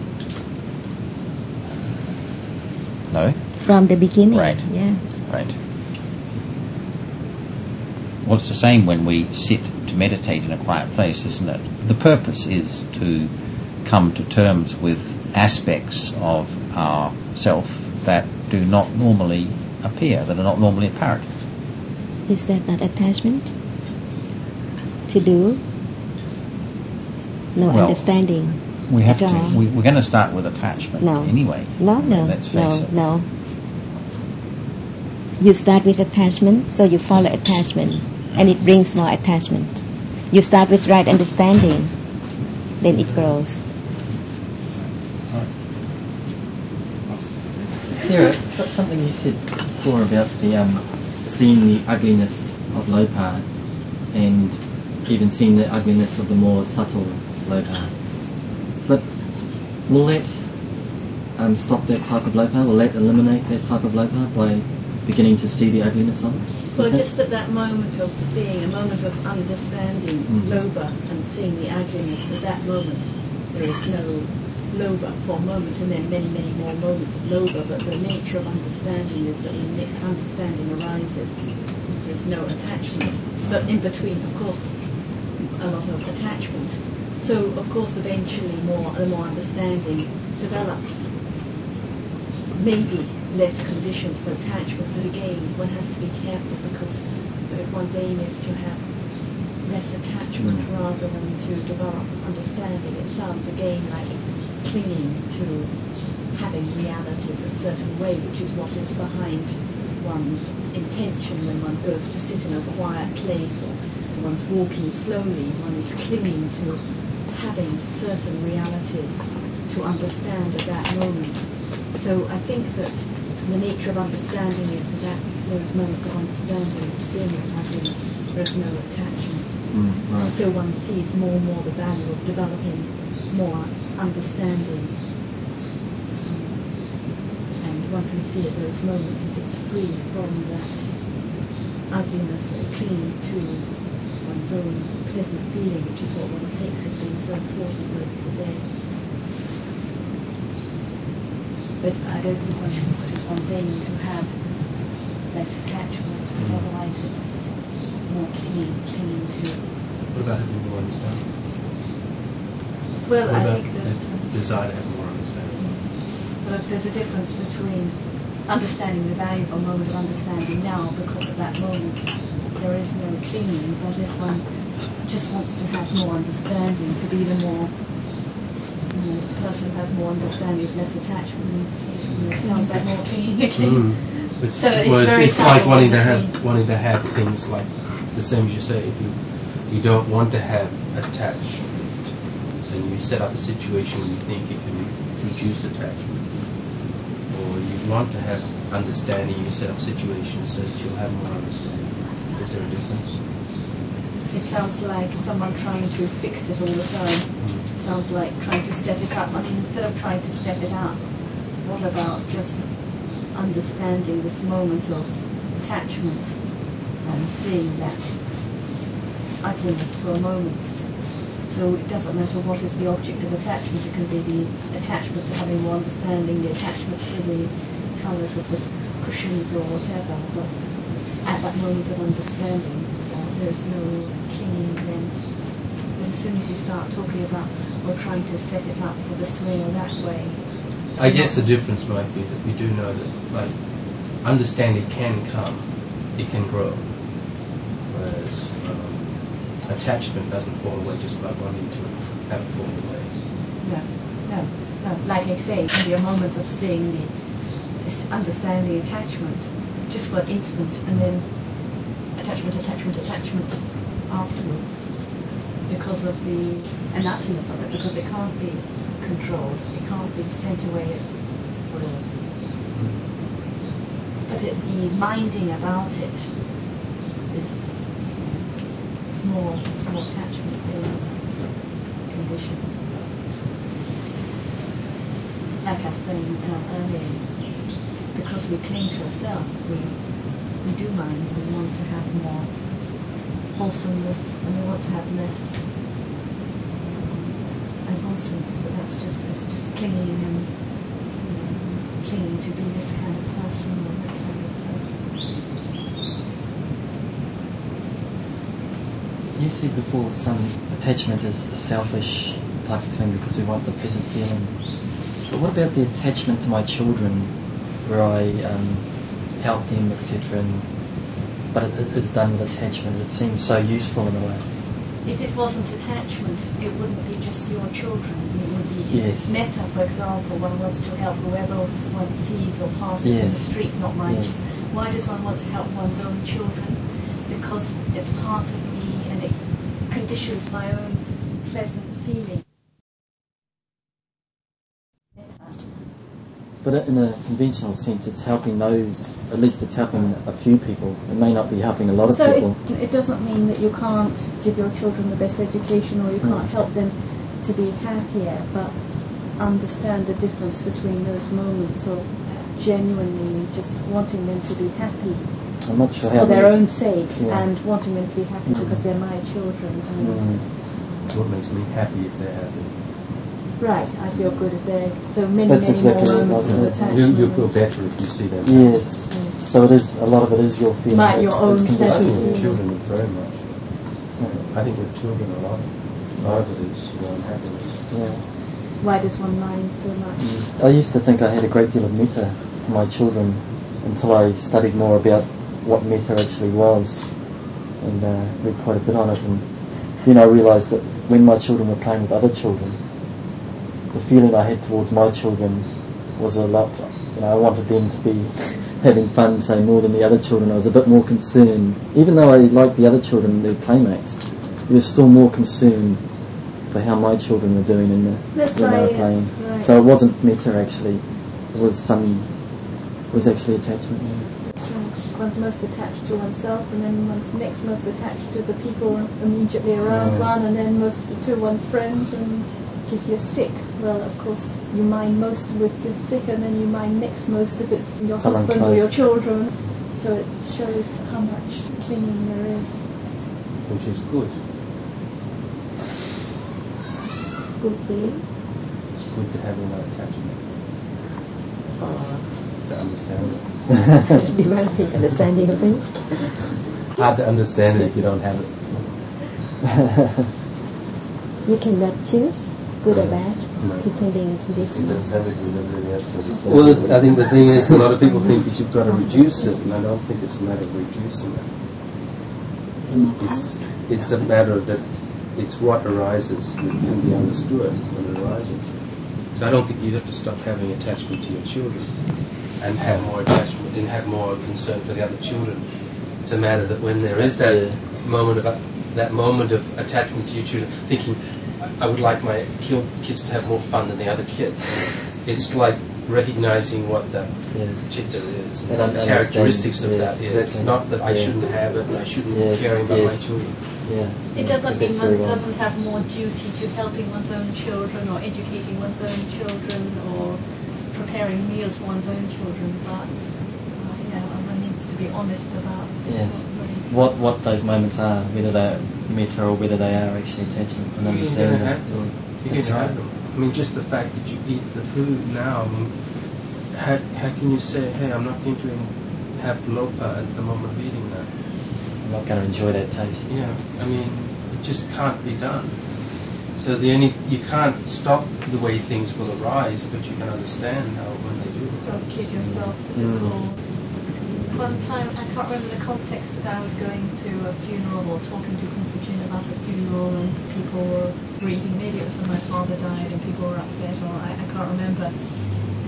No? from the beginning. Right. Yeah. Right. Well, it's the same when we sit to meditate in a quiet place, isn't it? The purpose is to come to terms with aspects of our self that do not normally appear, that are not normally apparent. Is that not attachment? To do? No Well, understanding. We have at to. all. We, we're going to start with attachment No. anyway. No, no, Let's face no, it. no. You start with attachment, so you follow attachment, and it brings more attachment. You start with right understanding, then it grows. Sarah, so- something you said before about the um, seeing the ugliness of Lopa and even seeing the ugliness of the more subtle Lopa. But will that um, stop that type of Lopa? Will that eliminate that type of Lopa by beginning to see the ugliness of it? Well, Okay. just at that moment of seeing, a moment of understanding Mm. Loba and seeing the ugliness, at that moment there is no Loba for a moment, and then many, many more moments of Loba, but the nature of understanding is that when ni- understanding arises, there's no attachment. But in between, of course, a lot of attachment. So, of course, eventually more and more understanding develops. Maybe less conditions for attachment, but again, one has to be careful because if one's aim is to have less attachment Mm. rather than to develop understanding, it sounds again like clinging to having realities a certain way, which is what is behind one's intention when one goes to sit in a quiet place or one's walking slowly, one is clinging to having certain realities to understand at that moment. So I think that the nature of understanding is that those moments of understanding, of seeing the ugliness, there's no attachment. Mm, right. So one sees more and more the value of developing more understanding. And one can see at those moments that it's free from that ugliness or clinging to one's own pleasant feeling, which is what one takes as being so important most of the day. But I don't think one should put as one's aim to have less attachment, because Mm. otherwise it's more clinging, clinging to. What about having more understanding? Well, What I about think that. the desire to have more understanding? Well, there's a difference between understanding the valuable moment of understanding now, because at that moment there is no clinging, but if one just wants to have more understanding, to be the more, you know, the person who has more understanding with less attachment, you know, it sounds like more clinging again. Mm. It's, So it's well, very it's, it's like subtle wanting to between- have wanting to have things like the same as you say. If you you don't want to have attachment, then you set up a situation where you think it can reduce attachment. Or you want to have understanding, you set up situations so that you'll have more understanding. Is there a difference? It sounds like someone trying to fix it all the time. Mm. It sounds like trying to set it up. I mean, instead of trying to set it up, what about just understanding this moment of attachment and seeing that ugliness for a moment? So it doesn't matter what is the object of attachment. It can be the attachment to having more understanding, the attachment to the colours of the cushions or whatever. But at that moment of understanding, uh, there's no clinging then. But as soon as you start talking about or trying to set it up for this way or that way, I guess the difference might be that we do know that, like, understanding can come, it can grow, whereas um, attachment doesn't fall away just by wanting to have it fall away. no, no, no. Like I say, it can be a moment of seeing the this understanding attachment just for an instant, and then attachment, attachment, attachment afterwards, because of the anatomist of it, because it can't be controlled, it can't be sent away at will. But it, the minding about it is it's more, it's more attachment condition. Like I was saying uh, earlier, because we cling to ourselves, we we do mind, and we want to have more wholesomeness, and we want to have less unwholesomeness. But that's just it's just clinging and you know, clinging to be this kind of person or that kind of person. You said before some attachment is a selfish type of thing because we want the present feeling. But what about the attachment to my children, where I um, help them, et cetera, but it, it is done with attachment? It seems so useful in a way. If it wasn't attachment, it wouldn't be just your children. It would be Yes. metta, for example. One wants to help whoever one sees or passes in the Yes. street, not mind. Yes. Why does one want to help one's own children? Because it's part of me and it conditions my own pleasant feeling. But in a conventional sense, it's helping those, at least it's helping a few people. It may not be helping a lot of So people. it, it doesn't mean that you can't give your children the best education or you can't help them to be happier, but understand the difference between those moments of genuinely just wanting them to be happy I'm not sure how for their many- own sake Yeah. and wanting them to be happy Mm. because they're my children. And Mm. What makes me happy if they're happy? Right, I feel good if there are so many, That's many exactly more right, moments of yeah. attachment. You, you feel better if you see them. Yes. Mm. So it is, a lot of it is your feeling. My- that your is own I conditioned. pleasant think feeling. with children very much. I think with children a lot. A lot of it is your own happiness. Yeah. Why does one mind so much? I used to think I had a great deal of metta to my children until I studied more about what metta actually was and uh, read quite a bit on it, and then I realised that when my children were playing with other children, the feeling I had towards my children was a lot, you know, I wanted them to be having fun, say, more than the other children. I was a bit more concerned. Even though I liked the other children, their playmates, I was still more concerned for how my children were doing in the, That's when they right, were playing. yes, right. So it wasn't metta actually, it was some, it was actually attachment. Yeah. That's right. One's most attached to oneself, and then one's next most attached to the people immediately around Yeah. one, and then most to one's friends. And if you're sick, well, of course, you mind most if you're sick, and then you mind next most if it's your Someone husband or close. your children. So it shows how much clinging there is. Which is good. Good feeling. It's good to have no attachment. To understand it. Developing understanding of it. Hard to understand it if you don't have it. You cannot choose good or bad, No. depending on conditions. Well, I think the thing is, a lot of people think that you've got to reduce it, and I don't think it's a matter of reducing it. It's, it's a matter of that it's what arises that can be understood when it arises. So I don't think you have to stop having attachment to your children and have more attachment and have more concern for the other children. It's a matter that when there is that Yeah. moment of that moment of attachment to your children, thinking, I would like my ki- kids to have more fun than the other kids. It's like recognizing what the Yeah. chitta is, and And what un- the characteristics of understand, that yes, is. It's exactly. not that I Yeah. shouldn't have it and I shouldn't Yes, be caring about yes. my children. Yeah. It doesn't That's mean very one well. doesn't have more duty to helping one's own children or educating one's own children or preparing meals for one's own children, but uh, yeah, one needs to be honest about Yes. what is. What what those moments are, whether they're metta or whether they are actually attachment, and You're understanding going to them. have them. You're That's going to right. have them. I mean, just the fact that you eat the food now, I mean, how, how can you say, hey, I'm not going to have lopa at the moment of eating that? I'm not going to enjoy that taste. Yeah, I mean, it just can't be done. So the only you can't stop the way things will arise, but you can understand how when they do. Don't kid yourself that it's Mm. all. One time, I can't remember the context, but I was going to a funeral or talking to Constantine about a funeral, and people were grieving. Maybe it was when my father died, and people were upset, or I, I can't remember.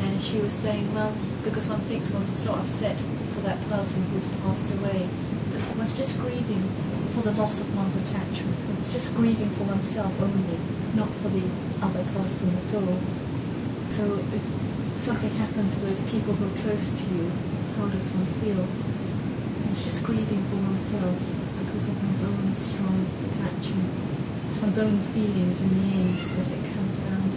and she was saying, well, because one thinks one's so upset for that person who's passed away, but one's just grieving for the loss of one's attachment. It's just grieving for oneself only, not for the other person at all. So if something happened to those people who are close to you, how does one feel? It's just grieving for oneself because of one's own strong attachment. It's one's own feelings in the end that it comes down to.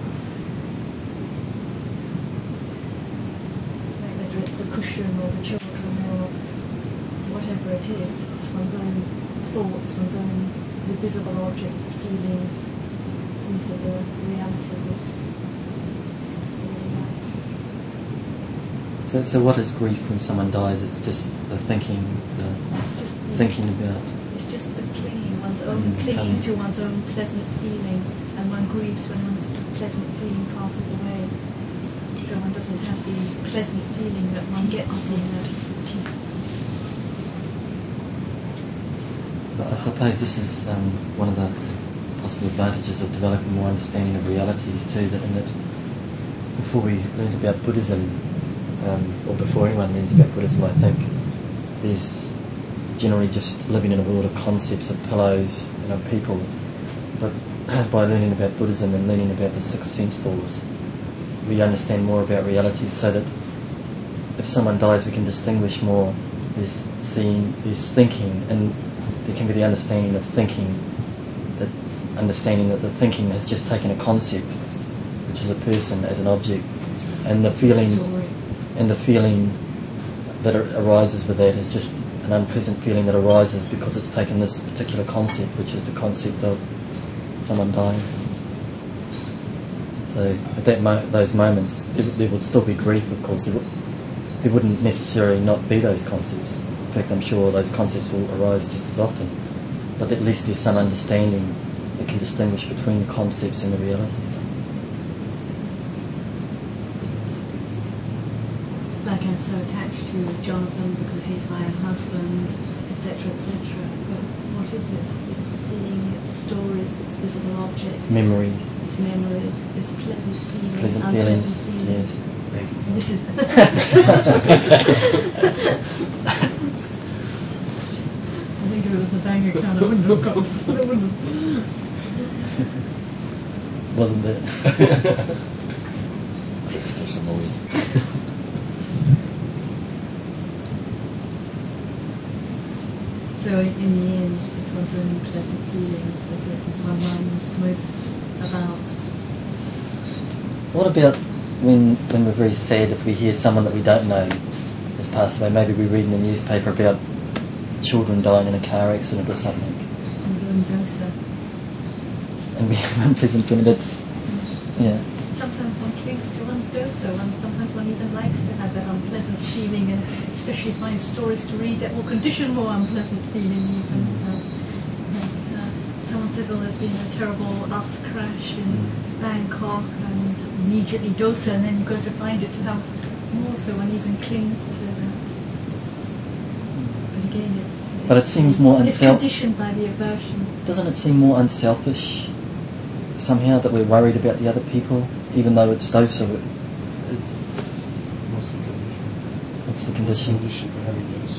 Like whether it's the cushion or the children or whatever it is, it's one's own thoughts, one's own visible object feelings. These are the realities of daily life. So, so what is grief when someone dies? It's just the thinking, the Just the, thinking about. It's just the clinging, one's own Mm, clinging clinging. to one's own pleasant feeling, and one grieves when one's pleasant feeling passes away. So one doesn't have the pleasant feeling that one gets being a But I suppose this is um, one of the possible advantages of developing more understanding of realities too. That in that, before we learned about Buddhism, um, or before anyone learns about Buddhism, I think there's generally just living in a world of concepts, of pillows and of people. But by learning about Buddhism and learning about the six sense doors, we understand more about reality, so that if someone dies, we can distinguish more. There's seeing, there's thinking, and there can be the understanding of thinking, that understanding that the thinking has just taken a concept, which is a person, as an object, and the feeling, and the feeling that arises with that is just an unpleasant feeling that arises because it's taken this particular concept, which is the concept of someone dying. So at that mo- those moments, there, there would still be grief, of course. There, w- there wouldn't necessarily not be those concepts. In fact, I'm sure those concepts will arise just as often. But at least there's some understanding that can distinguish between the concepts and the realities. like I'm so attached to Jonathan because he's my husband, et cetera, et cetera. But what is it? It's seeing, it's stories, it's visible objects. Memories. It's memories, it's pleasant feelings, Pleasant unpleasant feelings, feelings. yes. Thank you. This is... I think if it was the bank account, I wouldn't have got... I wouldn't have... Wasn't it? Just a movie. So in the end, it's one's own pleasant feelings that it, one mind's most about. What about when when we're very sad if we hear someone that we don't know has passed away? Maybe we read in the newspaper about children dying in a car accident or something, One's own dosa. and we have an unpleasant feeling. That's yeah. Sometimes one clings to one's dosa, and sometimes one even likes to have that unpleasant feeling, and especially finds stories to read that will condition more unpleasant feeling even. Uh, like, uh, someone says, oh, there's been a terrible bus crash in Mm. Bangkok, and immediately dosa, and then you go to find it to have more, so one even clings to that. But again, it's... But it seems more It's unself. conditioned by the aversion. Doesn't it seem more unselfish somehow that we're worried about the other people, even though it's dosa? It's, What's the condition? what's the What's the condition? condition for having dosa?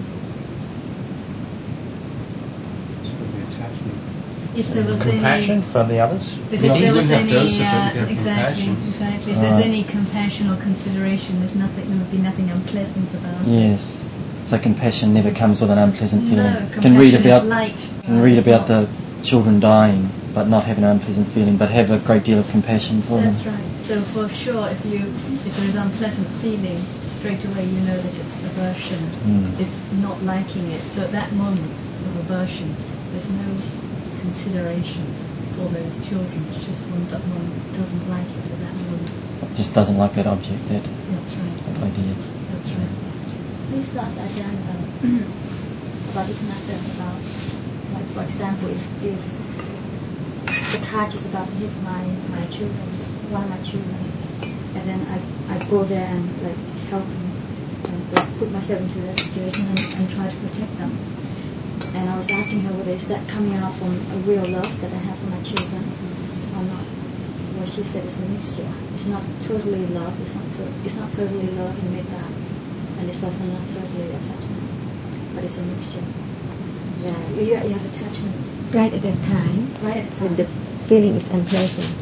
It's got to be attachment. If there was Compassion any... for the others? If No, there you was wouldn't have any, dosa, but uh, you have exactly, compassion. exactly. If Ah. there's any compassion or consideration, there's nothing. There would be nothing unpleasant about it. Yes. So compassion never comes with an unpleasant feeling. No, can compassion read is about light. can read It's about not- the children dying, but not have an unpleasant feeling, but have a great deal of compassion for That's them. right. So for sure, if you if there is unpleasant feeling, straight away you know that it's aversion. Mm. It's not liking it. So at that moment of aversion, there's no consideration for those children. It's just one, do- one doesn't like it at that moment. Just doesn't like that object, that, That's right. that idea. That's right. I used to ask Ajahn about, about this matter about, like, for example, if, if the cart is about to hit my, my children, one of my children, and then I, I go there and like help them and like, put myself into that situation and, and try to protect them. And I was asking her whether is that coming out from a real love that I have for my children or not. what she said is a mixture. It's not totally love. It's not. To, it's not totally love in metta, and it's also not totally attachment. But it's a mixture. Yeah, you, you have attachment right at that time, right at the time. when the feeling is unpleasant.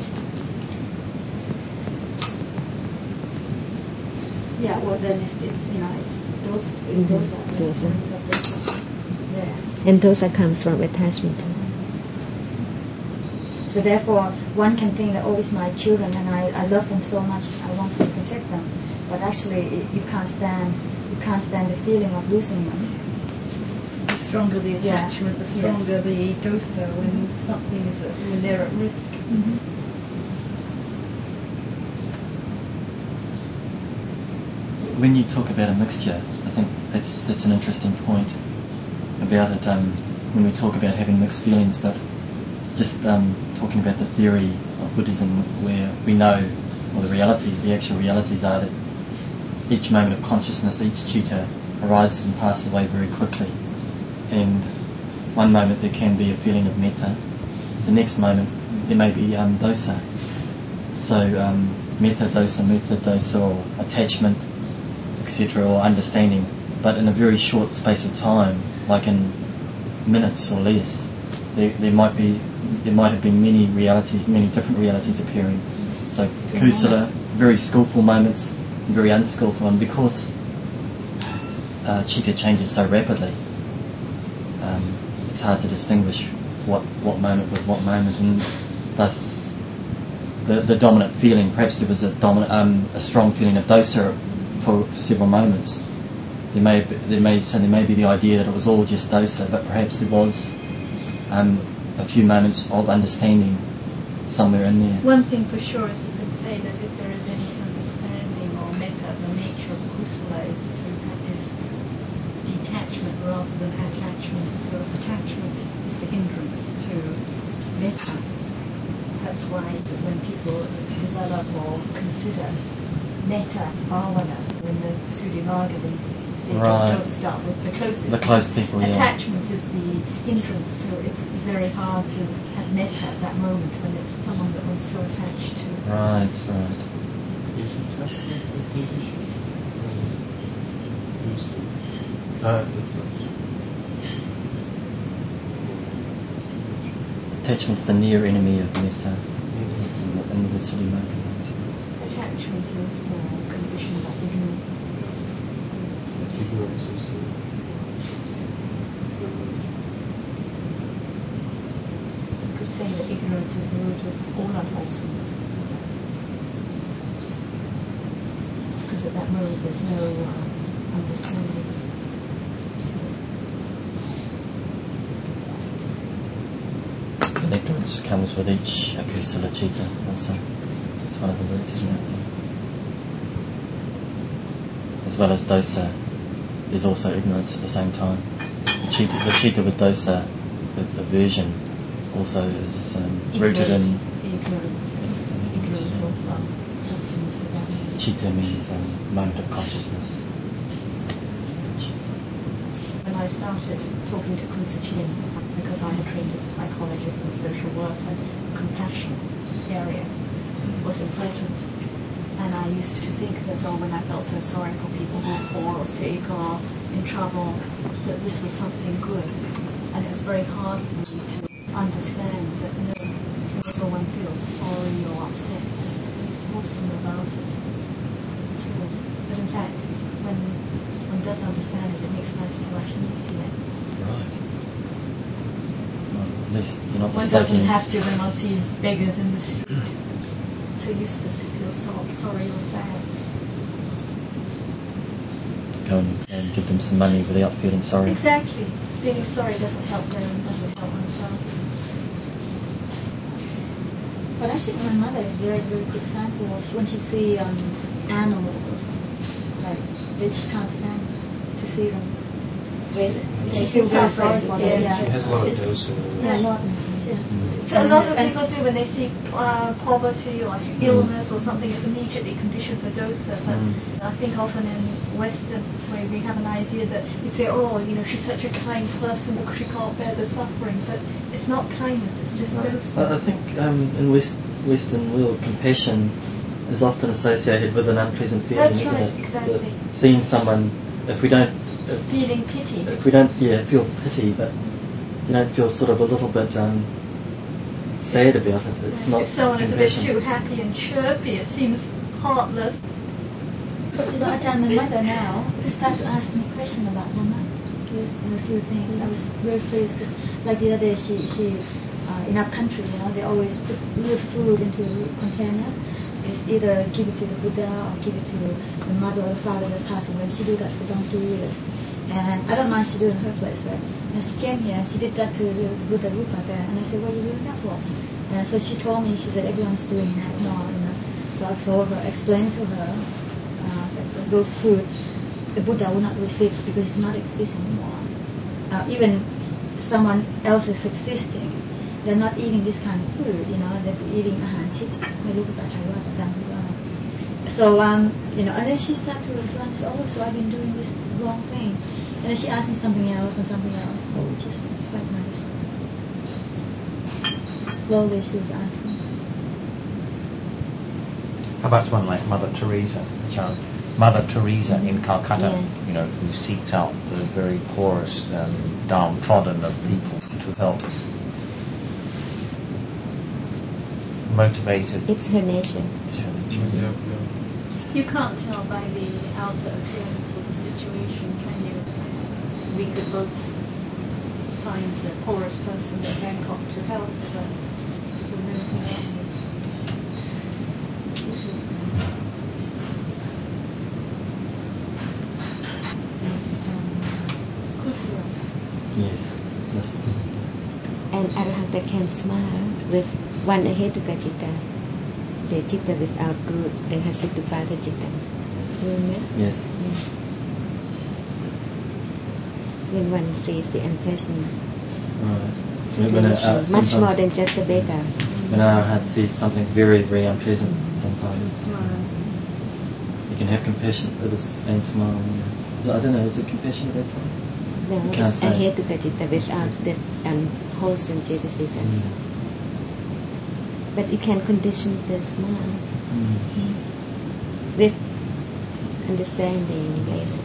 Yeah, well then it's, it's you know it's those mm-hmm. those are those are. Yeah. And those are comes from attachment. So therefore, one can think that oh, it's my children, and I, I love them so much, I want to protect them. But actually, it, you can't stand you can't stand the feeling of losing them. The stronger the attachment, yeah. the stronger yes. the dosa when something is at, when they're at risk. Mm-hmm. When you talk about a mixture, I think that's that's an interesting point about it. Um, when we talk about having mixed feelings, but just um, talking about the theory of Buddhism, where we know, or the reality, the actual realities are that each moment of consciousness, each citta arises and passes away very quickly. And one moment there can be a feeling of metta, the next moment there may be um, dosa. So um, metta, dosa, metta, dosa, or attachment, et cetera, or understanding, but in a very short space of time, like in minutes or less, there, there might be there might have been many realities, many different realities appearing. So kusala, very skillful moments, very unskillful, and because uh, citta changes so rapidly, um, it's hard to distinguish what what moment was what moment, and thus the the dominant feeling. Perhaps there was a dominant, um, a strong feeling of dosa for several moments. There may there may so there may be the idea that it was all just dosa, but perhaps there was um, a few moments of understanding somewhere in there. One thing for sure is you can say that if there is any understanding or metta, the nature of kusala is to have this detachment rather than attachment. So attachment is the hindrance to metta. That's why when people develop or consider metta bhavana, when the Sudimarga say right. don't start with the closest the close people. Yeah. Attachment is the hindrance, so it's very hard to have metta at that moment when it's someone that one's so attached to. Right, right. Is attachment a condition? Uh, Attachment's the near enemy of metta in the Sudimarga. Attachment is uh, conditioned by ignorance. ignorance is uh, You could say that ignorance is the root of all unwholesomeness. Because at that moment there's no uh, understanding. And ignorance comes with each akusala citta also. It's one of the words, isn't it? As well as dosa, there's also ignorance at the same time. The citta, the citta with dosa, the aversion, also is um, rooted in ignorance. Ignorance of um, wholesomeness about it. citta means um, moment of consciousness. When I started talking to Kunsa Chin, because I had trained as a psychologist and social worker, the compassion area was important. And I used to think that, oh, when I felt so sorry for people who were poor or sick or in trouble, that this was something good. And it was very hard for me to understand that no, whenever one feels sorry or upset, there's nothing wholesome about it at all. But in fact, when one does understand it, it makes life so much easier. Right. Well, at least you're not One mistaken. doesn't have to when one sees beggars in the street. It's so useless to feel so sorry or sad. Go and, and give them some money without feeling sorry. Exactly. Feeling sorry doesn't help them, doesn't help oneself. But actually, my mother is a very, very good example of when she see um, animals, like that she can't stand to see them. She feels very sorry for them. Yeah. Yeah. She has a lot of dosa. Yeah, a lot. Yeah. So a lot of And- people do when they see uh, poverty or illness or something, it's immediately conditioned for dosa. But Mm. I think often in Western way we have an idea that we say, oh, you know, she's such a kind person because she can't bear the suffering. But it's not kindness, it's just dosa. I I think um, in West, Western world, compassion is often associated with an unpleasant feeling, That's isn't right, it? exactly. That seeing someone, if we don't, if, Feeling pity. if we don't, yeah, feel pity, but you don't feel sort of a little bit um, sad about it. It's not If someone is a bit compassion. too happy and chirpy, it seems heartless. But you know, I tell my mother now, she started to ask me questions about Dhamma, a few things. I was very pleased because, like the other day, she, she uh, in our country, you know, they always put little food into a container. It's either give it to the Buddha or give it to the mother or the father that passed away. She did that for donkey years. And I don't mind she do it in her place, right? And she came here, she did that to the Buddha Rupa there. And I said, what are you doing that for? And so she told me, she said, everyone's doing that now, you know. So I told her, explained to her, uh, that those food, the Buddha will not receive because it's not existing anymore. Uh, even someone else is existing, they're not eating this kind of food, you know, they're eating ahan chip,ไม่รู้ภาษาไทยว่าจำไม่ได้ So, um, you know, and then she started to realize, oh, so I've been doing this wrong thing. And then she asked me something else and something else, so which is quite nice. Slowly she was asking. How about someone like Mother Teresa? John? Mother Teresa in Calcutta, Yeah. you know, who seeks out the very poorest and downtrodden of people to help. Motivated. It's her nature. It's her nature. You can't tell by the outer appearance of the situation, can you? We could both find the poorest person in Bangkok to help, but who knows about me? Yes. Yes. And Arahanta can smile with one ahetuka citta, the citta without root, the hasitupata citta. You remember? Yes. Yeah. When one sees the unpleasant Right. situation, When, uh, much more sometimes- than just a beggar. When our heart sees something very, very unpleasant, sometimes Smile. you can have compassion for this and smile. Is it, I don't know, is it compassion at that point? No, You can't it's say. ahetuka citta without the unwholesome cetasikas. Mm. But it can condition the smile Mm. with understanding later.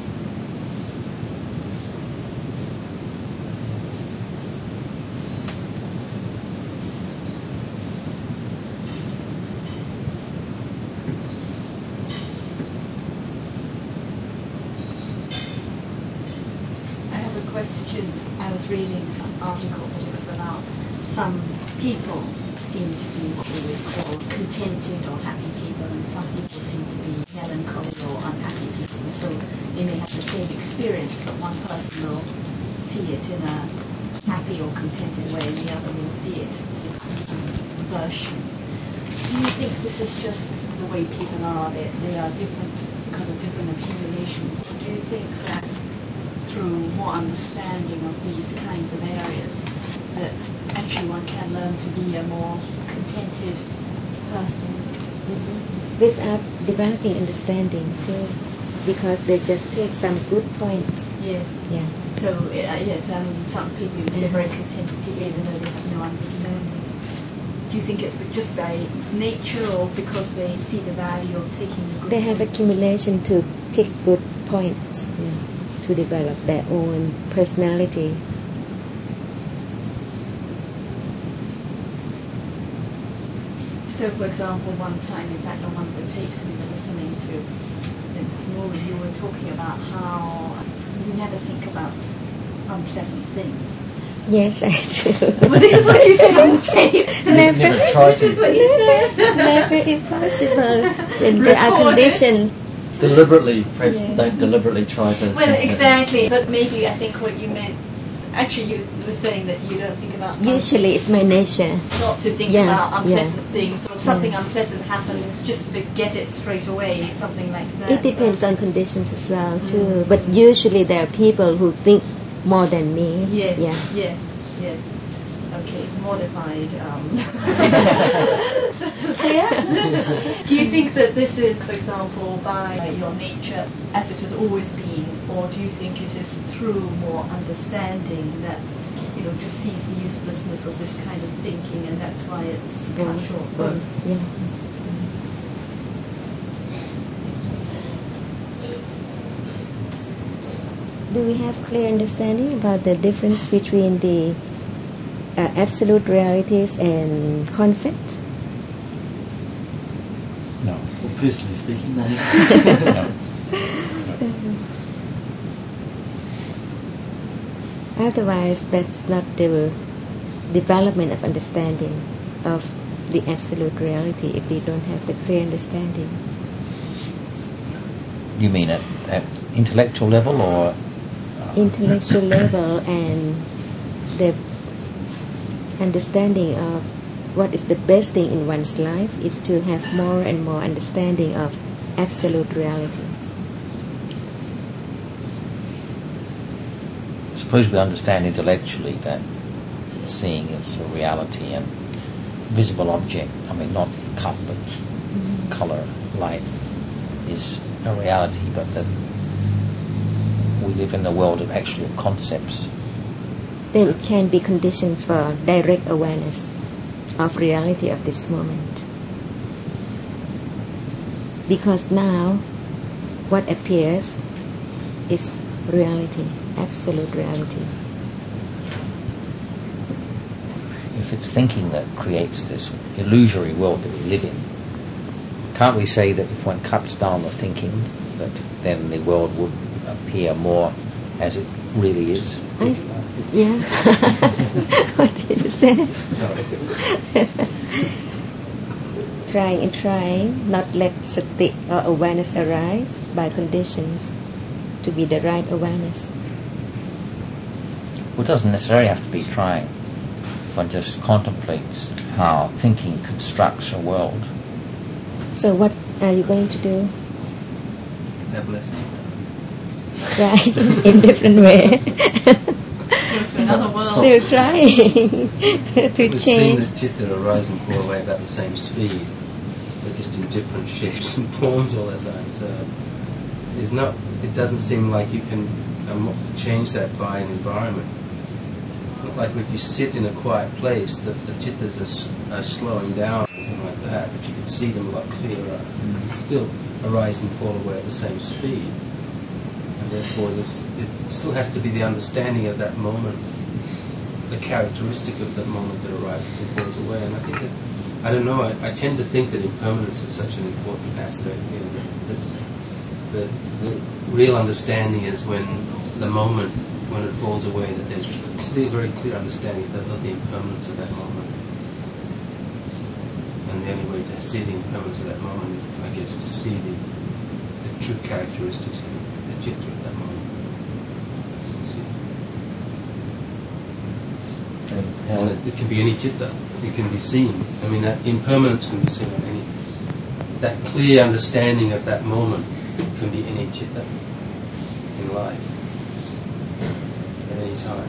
I have a question. I was reading some article that it was about some people seem to be what we would call contented or happy people, and some people seem to be melancholy or unhappy people. So they may have the same experience, but one person will see it in a happy or contented way, and the other will see it in a version. Do you think this is just the way people are? They, they are different because of different accumulations, or do you think that through more understanding of these kinds of areas, that actually one can learn to be a more contented person? Mm-hmm. Without developing understanding too, because they just take some good points. Yes. Yeah. So, uh, yes, I mean, some people, you say very contented people, even though they have no understanding. Do you think it's just by nature or because they see the value of taking the good They have points? accumulation to pick good points, yeah, to develop their own personality. So, for example, one time, in fact, on one of the tapes we were listening to in school, you were talking about how you never think about unpleasant things. Yes, I do. But this is what you said on the tape. Never, Never try This is to. what you said. never impossible. When there are Record it. conditions. Deliberately, perhaps Yeah. don't deliberately try to. Well, exactly. But maybe I think what you meant, actually, you were saying that you don't think about Usually it's my nature. not to think Yeah, about unpleasant yeah. things, or if something Yeah. unpleasant happens, just forget it straight away, something like that. It depends on conditions as well too. Mm. But usually there are people who think more than me. Yes, Yeah. yes, yes. Okay, modified. Um. Do you think that this is, for example, by your nature as it has always been, or do you think it is through more understanding that you know, just sees the uselessness of this kind of thinking, and that's why it's cut Both, short. both, yeah. Do we have clear understanding about the difference between the uh, absolute realities and concepts? No. Well, personally speaking, no. No. Otherwise, that's not the development of understanding of the absolute reality if we don't have the clear understanding. You mean at, at intellectual level or? Intellectual level and the understanding of what is the best thing in one's life is to have more and more understanding of absolute realities. Suppose we understand intellectually that seeing is a reality and visible object, I mean not cup but mm-hmm. colour, light, is a reality, but that we live in a world of actual concepts. Then it can be conditions for direct awareness of reality of this moment. Because now what appears is reality, absolute reality. If it's thinking that creates this illusory world that we live in, can't we say that if one cuts down the thinking, that then the world would appear more as it really is? I, yeah. What did you say? Sorry. Trying and trying, not let sati or awareness arise by conditions to be the right awareness. Well, it doesn't necessarily have to be trying. One just contemplates how thinking constructs a world. So what are you going to do? Have lesson. Right, in different way. Another world. Still trying to We've seen change. this chitta arise and fall away about the same speed, but just in different shapes and forms all the time. So it's not. It doesn't seem like you can um, change that by an environment. It's not like if you sit in a quiet place that the chittas are, s- are slowing down or anything like that, but you can see them a lot clearer. Mm-hmm. Still arise and fall away at the same speed. And therefore this, it still has to be the understanding of that moment, the characteristic of that moment that arises and falls away. And I think that, I don't know, I, I tend to think that impermanence is such an important aspect. You know, that, that the, the real understanding is when the moment, when it falls away, that there's clear, very clear understanding of the, of the impermanence of that moment. And the only way to see the impermanence of that moment is, I guess, to see the, the true characteristics of the chitta at that moment. See. And it, it can be any chitta. It can be seen. I mean, that impermanence can be seen on any. That clear understanding of that moment can be any chitta in life at any time.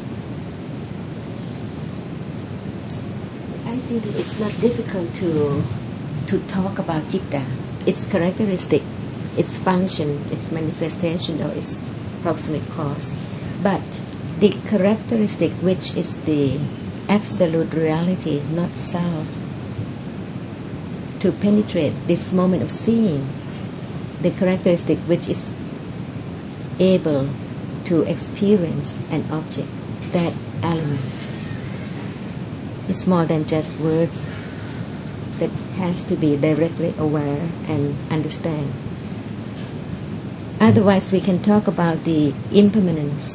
I think that it's not difficult to to talk about citta, its characteristic, its function, its manifestation, or its proximate cause. But the characteristic, which is the absolute reality, not self, to penetrate this moment of seeing, the characteristic which is able to experience an object, that element. It's more than just word that has to be directly aware and understand. Otherwise we can talk about the impermanence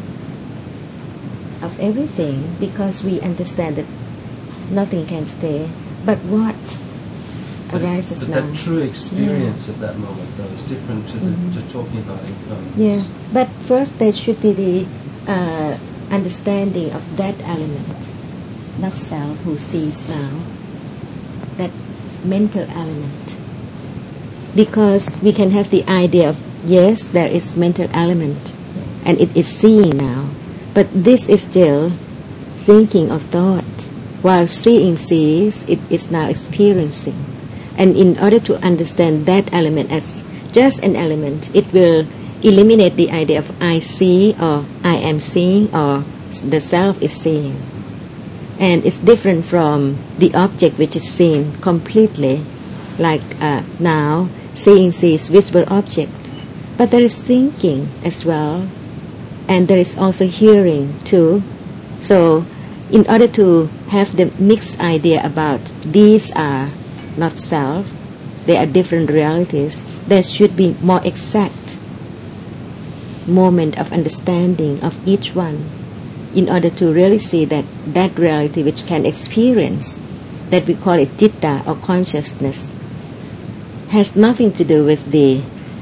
of everything because we understand that nothing can stay. But what But, arises but now? that true experience Yeah. of that moment, though, is different to, the, Mhm. to talking about impermanence. Yeah, but first there should be the uh, understanding of that element, not self who sees now, that mental element. Because we can have the idea of, yes, there is mental element, and it is seeing now, but this is still thinking or thought, while seeing sees, it is now experiencing. And in order to understand that element as just an element, it will eliminate the idea of I see or I am seeing or the self is seeing. And it's different from the object which is seen completely, like uh, now seeing sees visible object. But there is thinking as well, and there is also hearing too. So in order to have the mixed idea about these are not self, they are different realities, there should be more exact moment of understanding of each one, in order to really see that that reality which can experience, that we call it citta or consciousness, has nothing to do with the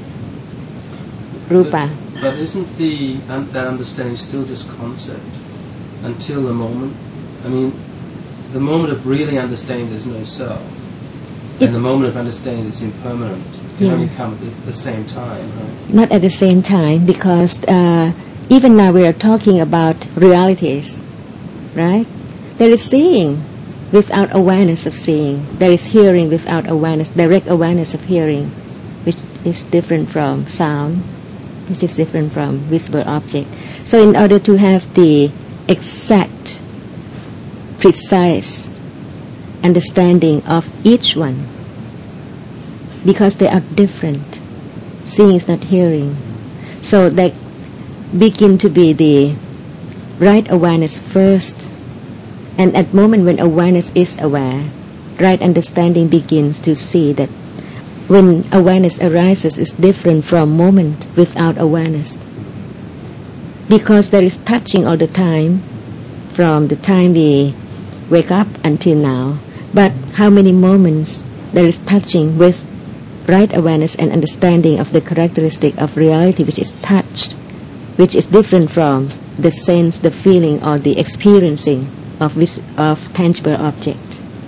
rupa. But, but isn't the um, that understanding still just concept until the moment? I mean, the moment of really understanding there's no self, it and the moment of understanding it's impermanent can yeah. only come at the, the same time, right? Not at the same time, because uh, even now we are talking about realities, right? There is seeing without awareness of seeing. There is hearing without awareness, direct awareness of hearing, which is different from sound, which is different from visible object. So in order to have the exact, precise understanding of each one, because they are different, seeing is not hearing, so they begin to be the right awareness first. And at the moment when awareness is aware, right understanding begins to see that when awareness arises is different from moment without awareness. Because there is touching all the time, from the time we wake up until now. But how many moments there is touching with right awareness and understanding of the characteristic of reality which is touched, which is different from the sense, the feeling, or the experiencing of vis- of tangible object.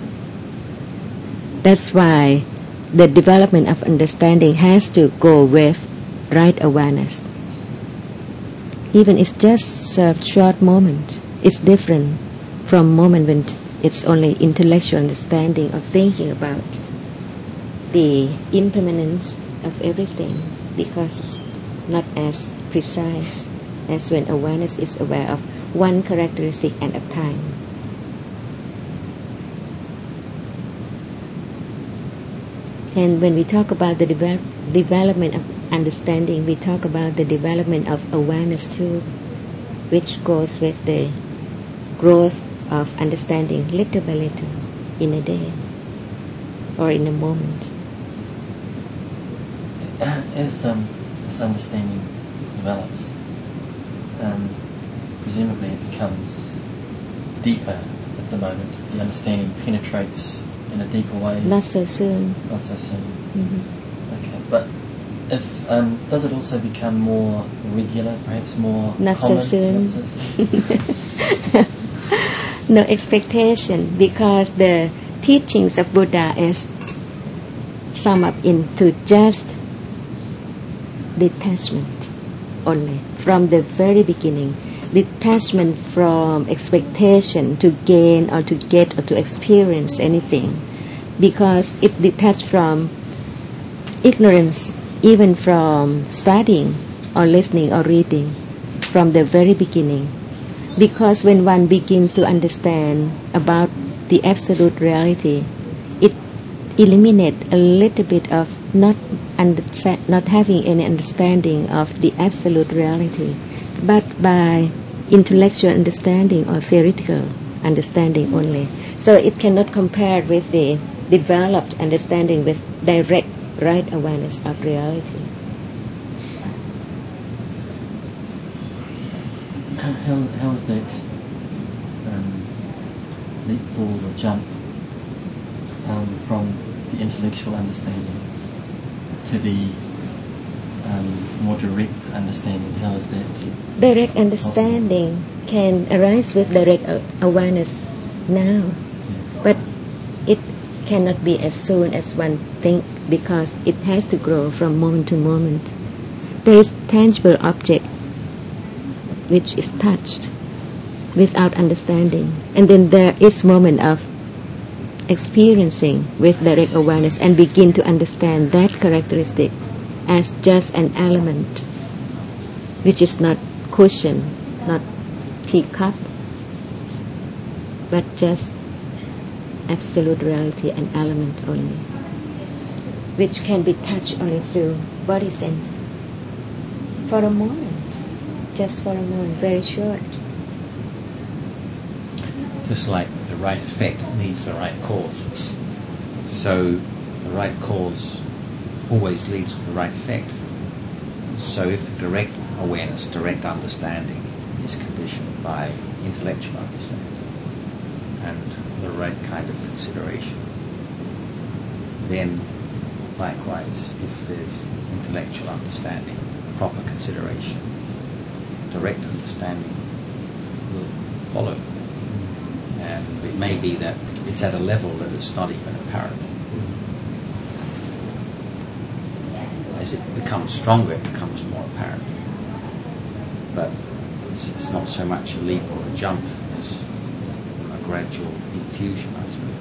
That's why the development of understanding has to go with right awareness. Even it's just a short moment, it's different from moment when it's only intellectual understanding or thinking about the impermanence of everything, because it's not as precise as when awareness is aware of one characteristic at a time. And when we talk about the devel- development of understanding, we talk about the development of awareness too, which goes with the growth of understanding little by little in a day or in a moment. As um, this understanding develops, um, presumably it becomes deeper at the moment. The understanding penetrates in a deeper way. Not so soon. Not so soon. Mm-hmm. Okay, but if um, does it also become more regular, perhaps more Not common? so soon. Not so soon. No expectation, because the teachings of Buddha is sum up into just detachment only from the very beginning. Detachment from expectation to gain or to get or to experience anything, because it detached from ignorance, even from studying or listening or reading from the very beginning. Because when one begins to understand about the absolute reality, it eliminates a little bit of not understand, not having any understanding of the absolute reality, but by intellectual understanding or theoretical understanding only. So it cannot compare with the developed understanding with direct right awareness of reality. How, how is that um, leap forward or jump um, from the intellectual understanding to the um, more direct understanding? How is that? Direct understanding possible? Can arise with direct awareness now, yes. But it cannot be as soon as one thinks, because it has to grow from moment to moment. There is tangible object which is touched without understanding, and then there is moment of experiencing with direct awareness and begin to understand that characteristic as just an element which is not cushion, not teacup, but just absolute reality and element only, which can be touched only through body sense. For a moment, just for a moment, very short. Just like the right effect needs the right cause. So the right cause always leads to the right effect. So if direct awareness, direct understanding is conditioned by intellectual understanding and the right kind of consideration, then likewise, if there's intellectual understanding, proper consideration, direct understanding will follow. And it may be that it's at a level that it's not even apparent. As it becomes stronger, it becomes more apparent. But it's, it's not so much a leap or a jump as a gradual infusion, I suppose.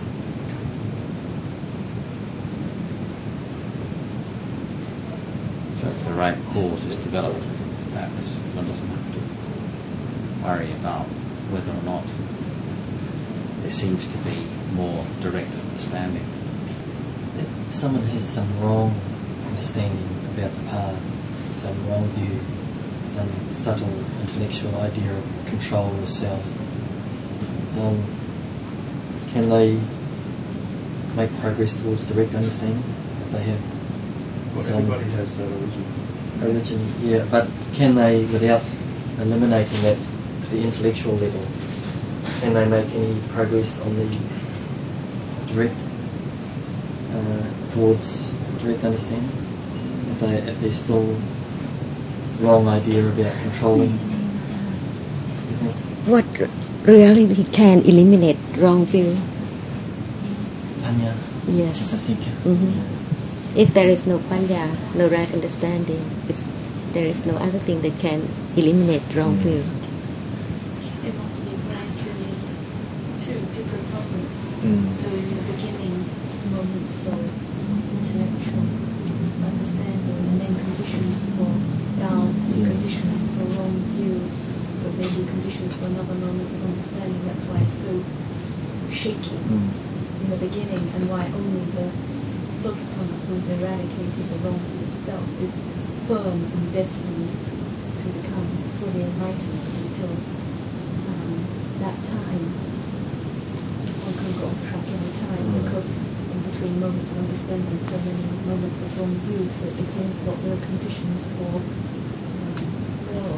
So if the right cause is developed, that's, one doesn't have to worry about whether or not there seems to be more direct understanding. If someone has some wrong understanding about the path, some wrong view, some subtle intellectual idea of control of the self, um, can they make progress towards direct understanding if they have Well, some everybody has that origin. religion? Yeah, but can they, without eliminating that, the intellectual level, can they make any progress on the direct uh, towards direct understanding? If they if there's still wrong idea about controlling, you think? What reality can eliminate wrong view? Panya. Yes. I think. Mm-hmm. If there is no panya, no right understanding, it's, there is no other thing that can eliminate wrong Mm. view. It must be gradually two different moments. Mm. So in the beginning, moments of intellectual understanding, and then conditions for doubt, and Yeah. conditions for wrong view, but maybe conditions for another moment of understanding. That's why it's so shaky Mm. in the beginning, and why only the Sotapanna, who's eradicated the wrong view of self, is firm and destined to become fully enlightened until um, that time. One can go off track any time Mm. because in between moments of understanding, so many moments of wrong views, so it depends what the conditions for um, will.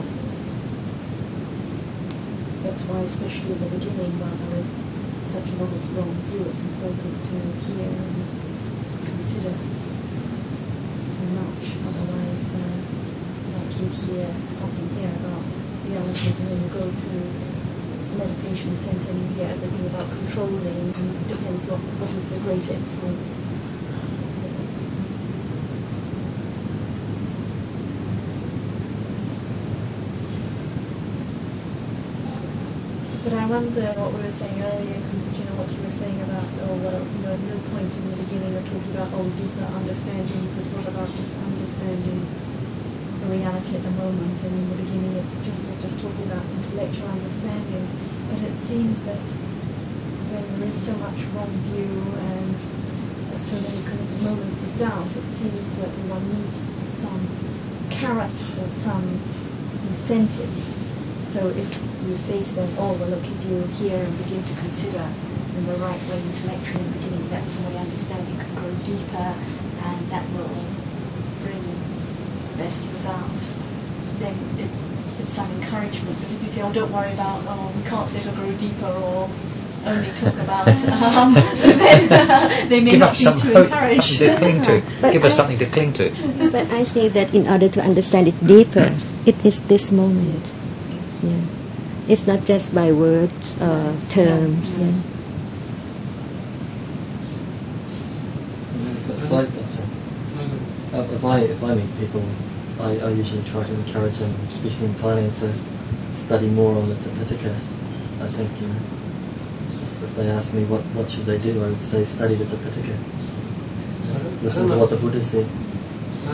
That's why, especially in the beginning, while there is such a lot of wrong view, it's important to hear and consider so much. Otherwise, uh, like you hear something here about realities, and then you go to meditation center and you hear everything about controlling, and it depends what what is the great influence. But I wonder what we were saying earlier, because you know what you were saying about, oh well, you know, no point in the beginning of talking about oh deeper understanding, because what about just understanding the reality at the moment? And in the beginning, it's just we're just talking about intellectual understanding. But it seems that when there is so much wrong view and so many kind of moments of doubt, it seems that one needs some carrot or some incentive. So if you say to them, oh, well, look, if you hear and begin to consider in the right way intellectually in the beginning, that's the way understanding can grow deeper, and that will bring the best result, then it, it's some encouragement. But if you say, oh, don't worry about, oh, we can't say it'll grow deeper, or only talk about, um, then uh, they may Give not us be some too hope, encouraged. something to cling to. But Give us I- something to cling to. But I think that in order to understand it deeper, it is this moment. Yeah. It's not just by words or terms. Yeah. Yeah. If I, sorry. Uh, if I if I meet people, I, I usually try to encourage them, especially in Thailand, to study more on the Tipitaka. I think, you know, if they ask me what, what should they do, I would say study the Tipitaka. Listen to what the Buddha said. I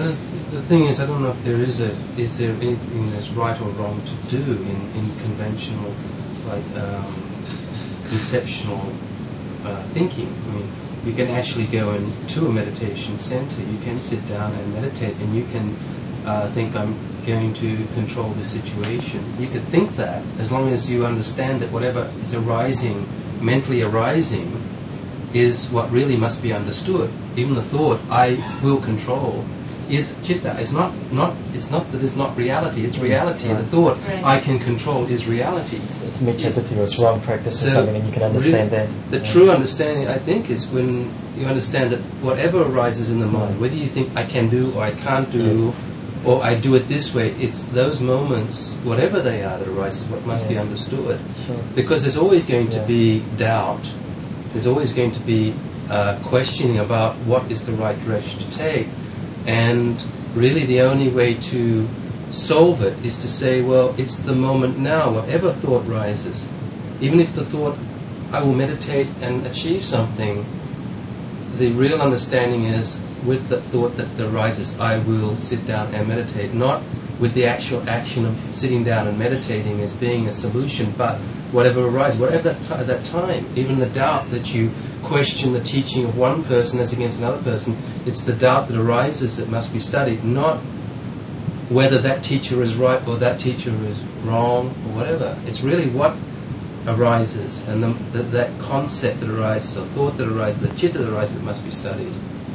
Well, the thing is, I don't know if there is a is there anything that's right or wrong to do in, in conventional, like um, conceptual uh, thinking. I mean, you can actually go into a meditation center. You can sit down and meditate, and you can uh, think, I'm going to control the situation. You could think that, as long as you understand that whatever is arising, mentally arising, is what really must be understood. Even the thought, I will control, is chitta. It's not, not, it's not that it's not reality, it's reality. Right. The thought, Right. I can control, is reality. It's, it's metta-dhiti, or it's wrong practice So or something, and you can understand really, that. The Yeah. true understanding, I think, is when you understand that whatever arises in the mind, whether you think I can do or I can't do, Yes. or I do it this way, it's those moments, whatever they are that arise, is what must be Yeah. understood. Sure. Because there's always going to Yeah. be doubt. There's always going to be uh, questioning about what is the right direction to take. And really the only way to solve it is to say, well, it's the moment now, whatever thought rises. Even if the thought, I will meditate and achieve something, the real understanding is with the thought that arises, I will sit down and meditate, not with the actual action of sitting down and meditating as being a solution, but whatever arises, whatever that, t- at that time, even the doubt that you question the teaching of one person as against another person, it's the doubt that arises that must be studied, not whether that teacher is right or that teacher is wrong or whatever. It's really what arises, and the, the, that concept that arises, or thought that arises, the chitta that arises, that must be studied.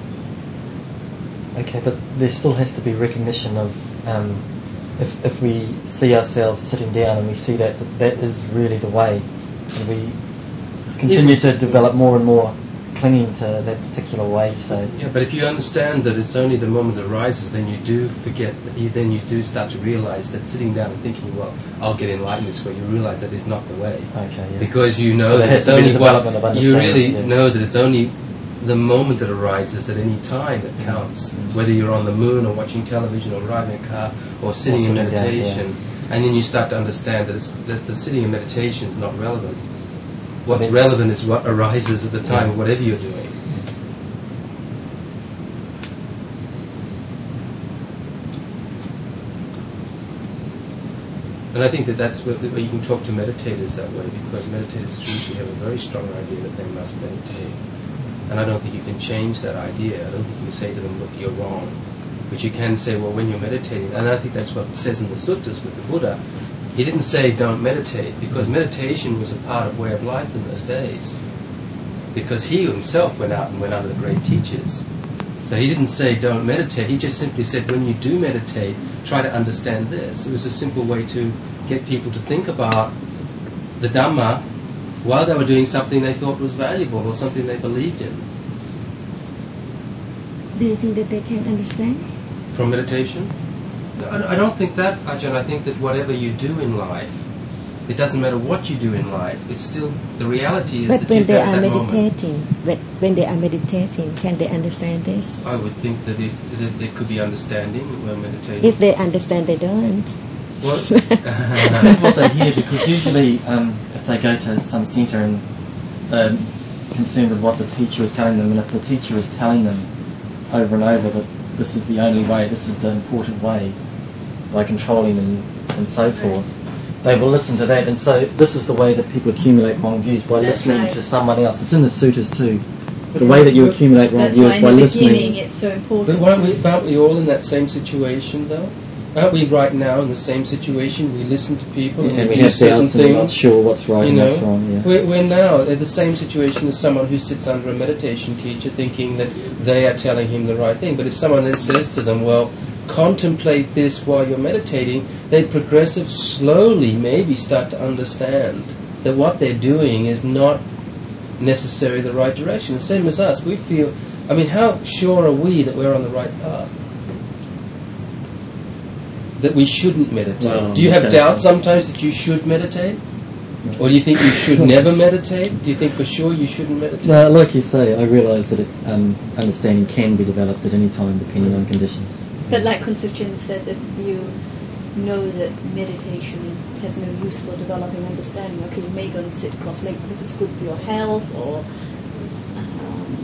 Okay, but there still has to be recognition of um, if if we see ourselves sitting down and we see that that, that is really the way, and we continue Yeah. to develop more and more clinging to that particular way. So Yeah, but if you understand that it's only the moment that arises, then you do forget, that you, then you do start to realize that sitting down and thinking, well, I'll get enlightened this way, you realize that is not the way. okay, yeah. Because you know So there that has it's to be only a one, development of you understanding, really yeah. know that it's only the moment that arises at any time that counts, Mm. whether you're on the moon or watching television or driving a car or sitting in sitting down, meditation, and then you start to understand that, it's, that the sitting in meditation is not relevant. So What's then- relevant is what arises at the time Yeah. of whatever you're doing. And I think that that's where, where you can talk to meditators that way, because meditators usually have a very strong idea that they must meditate. And I don't think you can change that idea. I don't think you can say to them, look, you're wrong. But you can say, well, when you're meditating, and I think that's what it says in the suttas with the Buddha, he didn't say don't meditate, because meditation was a part of way of life in those days. Because he himself went out and went under the great teachers. So he didn't say don't meditate, he just simply said when you do meditate, try to understand this. It was a simple way to get people to think about the Dhamma while they were doing something they thought was valuable or something they believed in. Do you think that they can understand? From meditation? I I don't think that, Ajahn. I think that whatever you do in life, it doesn't matter what you do in life, it's still, the reality is But that when you're they there are at that moment. meditating, when, when they are meditating, can they understand this? I would think that if that there could be understanding when meditating. If they understand, they don't. Well, Depends what they hear, because usually um, if they go to some centre and they're concerned with what the teacher is telling them, and if the teacher is telling them over and over that this is the only way, this is the important way, by controlling and, and so forth, they will listen to that. And so this is the way that people accumulate wrong views, by That's listening right. to someone else. It's in the suttas too. The way that you accumulate wrong That's views why by in the listening. beginning it's so important. but aren't we, aren't we all in that same situation, though? Aren't we right now in the same situation? We listen to people and and we do have certain doubts and we're not things. sure what's right You and know, what's wrong. Yeah. we're, we're now in the same situation as someone who sits under a meditation teacher thinking that they are telling him the right thing. But if someone then says to them, well, contemplate this while you're meditating, they progressively, slowly maybe start to understand that what they're doing is not necessarily the right direction. The same as us. We feel, I mean, how sure are we that we're on the right path? That we shouldn't meditate? Well, do you have okay. doubt sometimes that you should meditate? Or do you think you should never meditate? Do you think for sure you shouldn't meditate? No, like you say, I realise that it, um, understanding can be developed at any time depending on conditions. But like Concepcion says, if you know that meditation is, has no use for developing understanding, okay, you may go and sit cross-legged because it's good for your health, or um,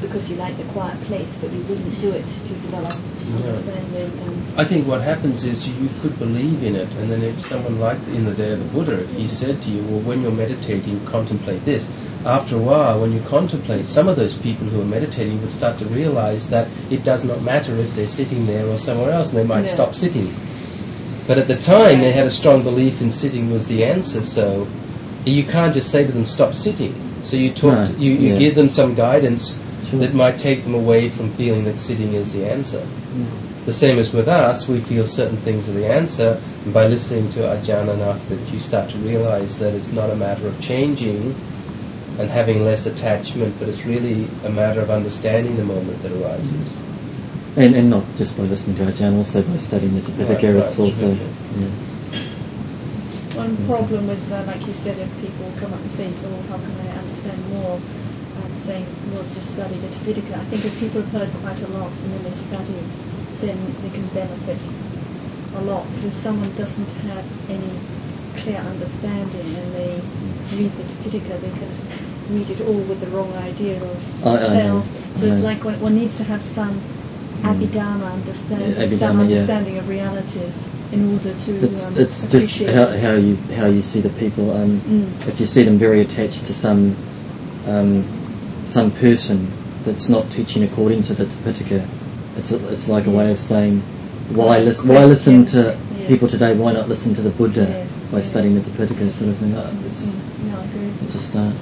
because you like the quiet place, but you wouldn't do it to develop understanding. And I think what happens is you could believe in it, and then if someone like in the day of the Buddha, if he said to you, well, when you're meditating, contemplate this. After a while, when you contemplate, some of those people who are meditating would start to realize that it does not matter if they're sitting there or somewhere else, and they might Yeah. stop sitting. But at the time, they had a strong belief in sitting was the answer, so you can't just say to them, stop sitting. So you talk, No, you, you yeah. give them some guidance Sure. that might take them away from feeling that sitting is the answer. Yeah. The same as with us, we feel certain things are the answer, and by listening to Ajahn enough that you start to realize that it's not a matter of changing and having less attachment, but it's really a matter of understanding the moment that arises. And, and not just by listening to Ajahn, also by studying the Tipitaka, Right, it's right, also, okay. yeah. one problem with, uh, like you said, if people come up and say, oh, how can I understand more? And saying, well, just study the Tipitaka. I think if people have heard quite a lot and then they study, then they can benefit a lot. But if someone doesn't have any clear understanding and they read the Tipitaka, they can read it all with the wrong idea of I- I know, self. So I it's know. like one, one needs to have some Abhidharma understanding, Yeah, some Abhidharma, yeah. understanding of realities in order to It's um, it's just appreciate how, it. how you how you see the people. Um, Mm. If you see them very attached to some um, some person that's not teaching according to the Tipitaka, it's a, it's like a way of saying, why listen? Why listen to Yes. people today? Why not listen to the Buddha Yes, by yes. studying the Tipitaka sort of thing? Uh, it's Mm. No, I agree. it's a start.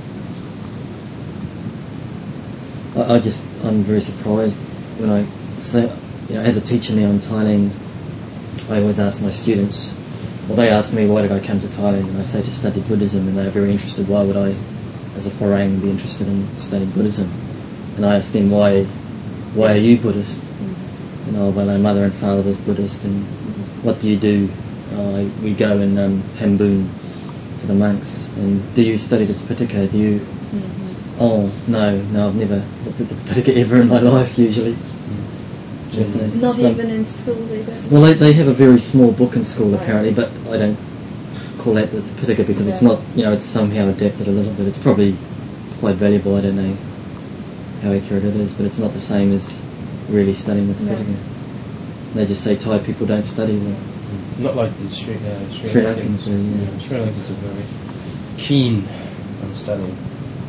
I, I just I'm very surprised when I say, you know, as a teacher now in Thailand, I always ask my students, well, they ask me why did I come to Thailand, and I say to study Buddhism, and they're very interested. Why would I, as a foreigner, be interested in studying Buddhism? And I ask them, why, why are you Buddhist? Mm. You know, well, my mother and father was Buddhist, and what do you do? Uh, we go and um, Tambun for the monks. And do you study the Tipitaka? Do you? Mm-hmm. Oh no, no, I've never looked at the Tipitaka ever in my life. Usually, Just, uh, Not some- even in school, they don't. Well, they, they have a very small book in school Right. apparently, but I don't call that the Tipitaka because it's Yeah. not, you know, it's somehow adapted a little bit. It's probably quite valuable. I don't know how accurate it is, but it's not the same as really studying the Tipitaka. No. They just say Thai people don't study the Not like the Sri, uh, Sri, Sri Lankans. Lankans do, yeah. Sri Lankans are very keen on studying.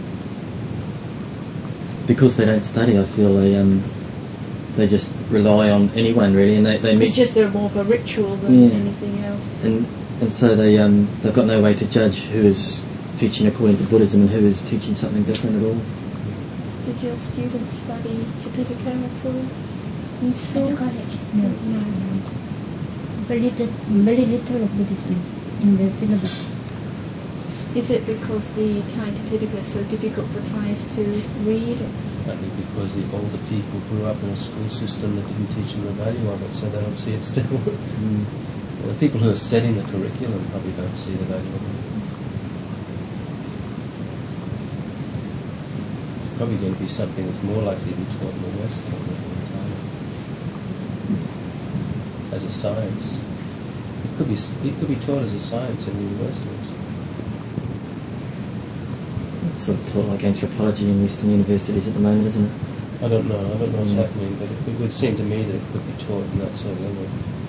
because they don't study. I feel they um they just rely on anyone really, and they they It's meet just a more of a ritual than Yeah. anything else. and and so they um they've got no way to judge who is teaching according to Buddhism and who is teaching something different at all. Did your students study Tipitaka at all in school? No, no, no. Very little, very little of Buddhism in the syllabus. Is it because the Thai Tipitaka is so difficult for Thais to read? Partly because the older people grew up in a school system that didn't teach them the value of it, so they don't see it still. Mm. The people who are setting the curriculum probably don't see the value of it. It's probably going to be something that's more likely to be taught in the West than in Thailand. As a science. It could be it could be taught as a science in the universities. It's sort of taught like anthropology in Western universities at the moment, isn't it? I don't know. I don't know what's Mm. happening, but it, it would seem to me that it could be taught in that sort of level.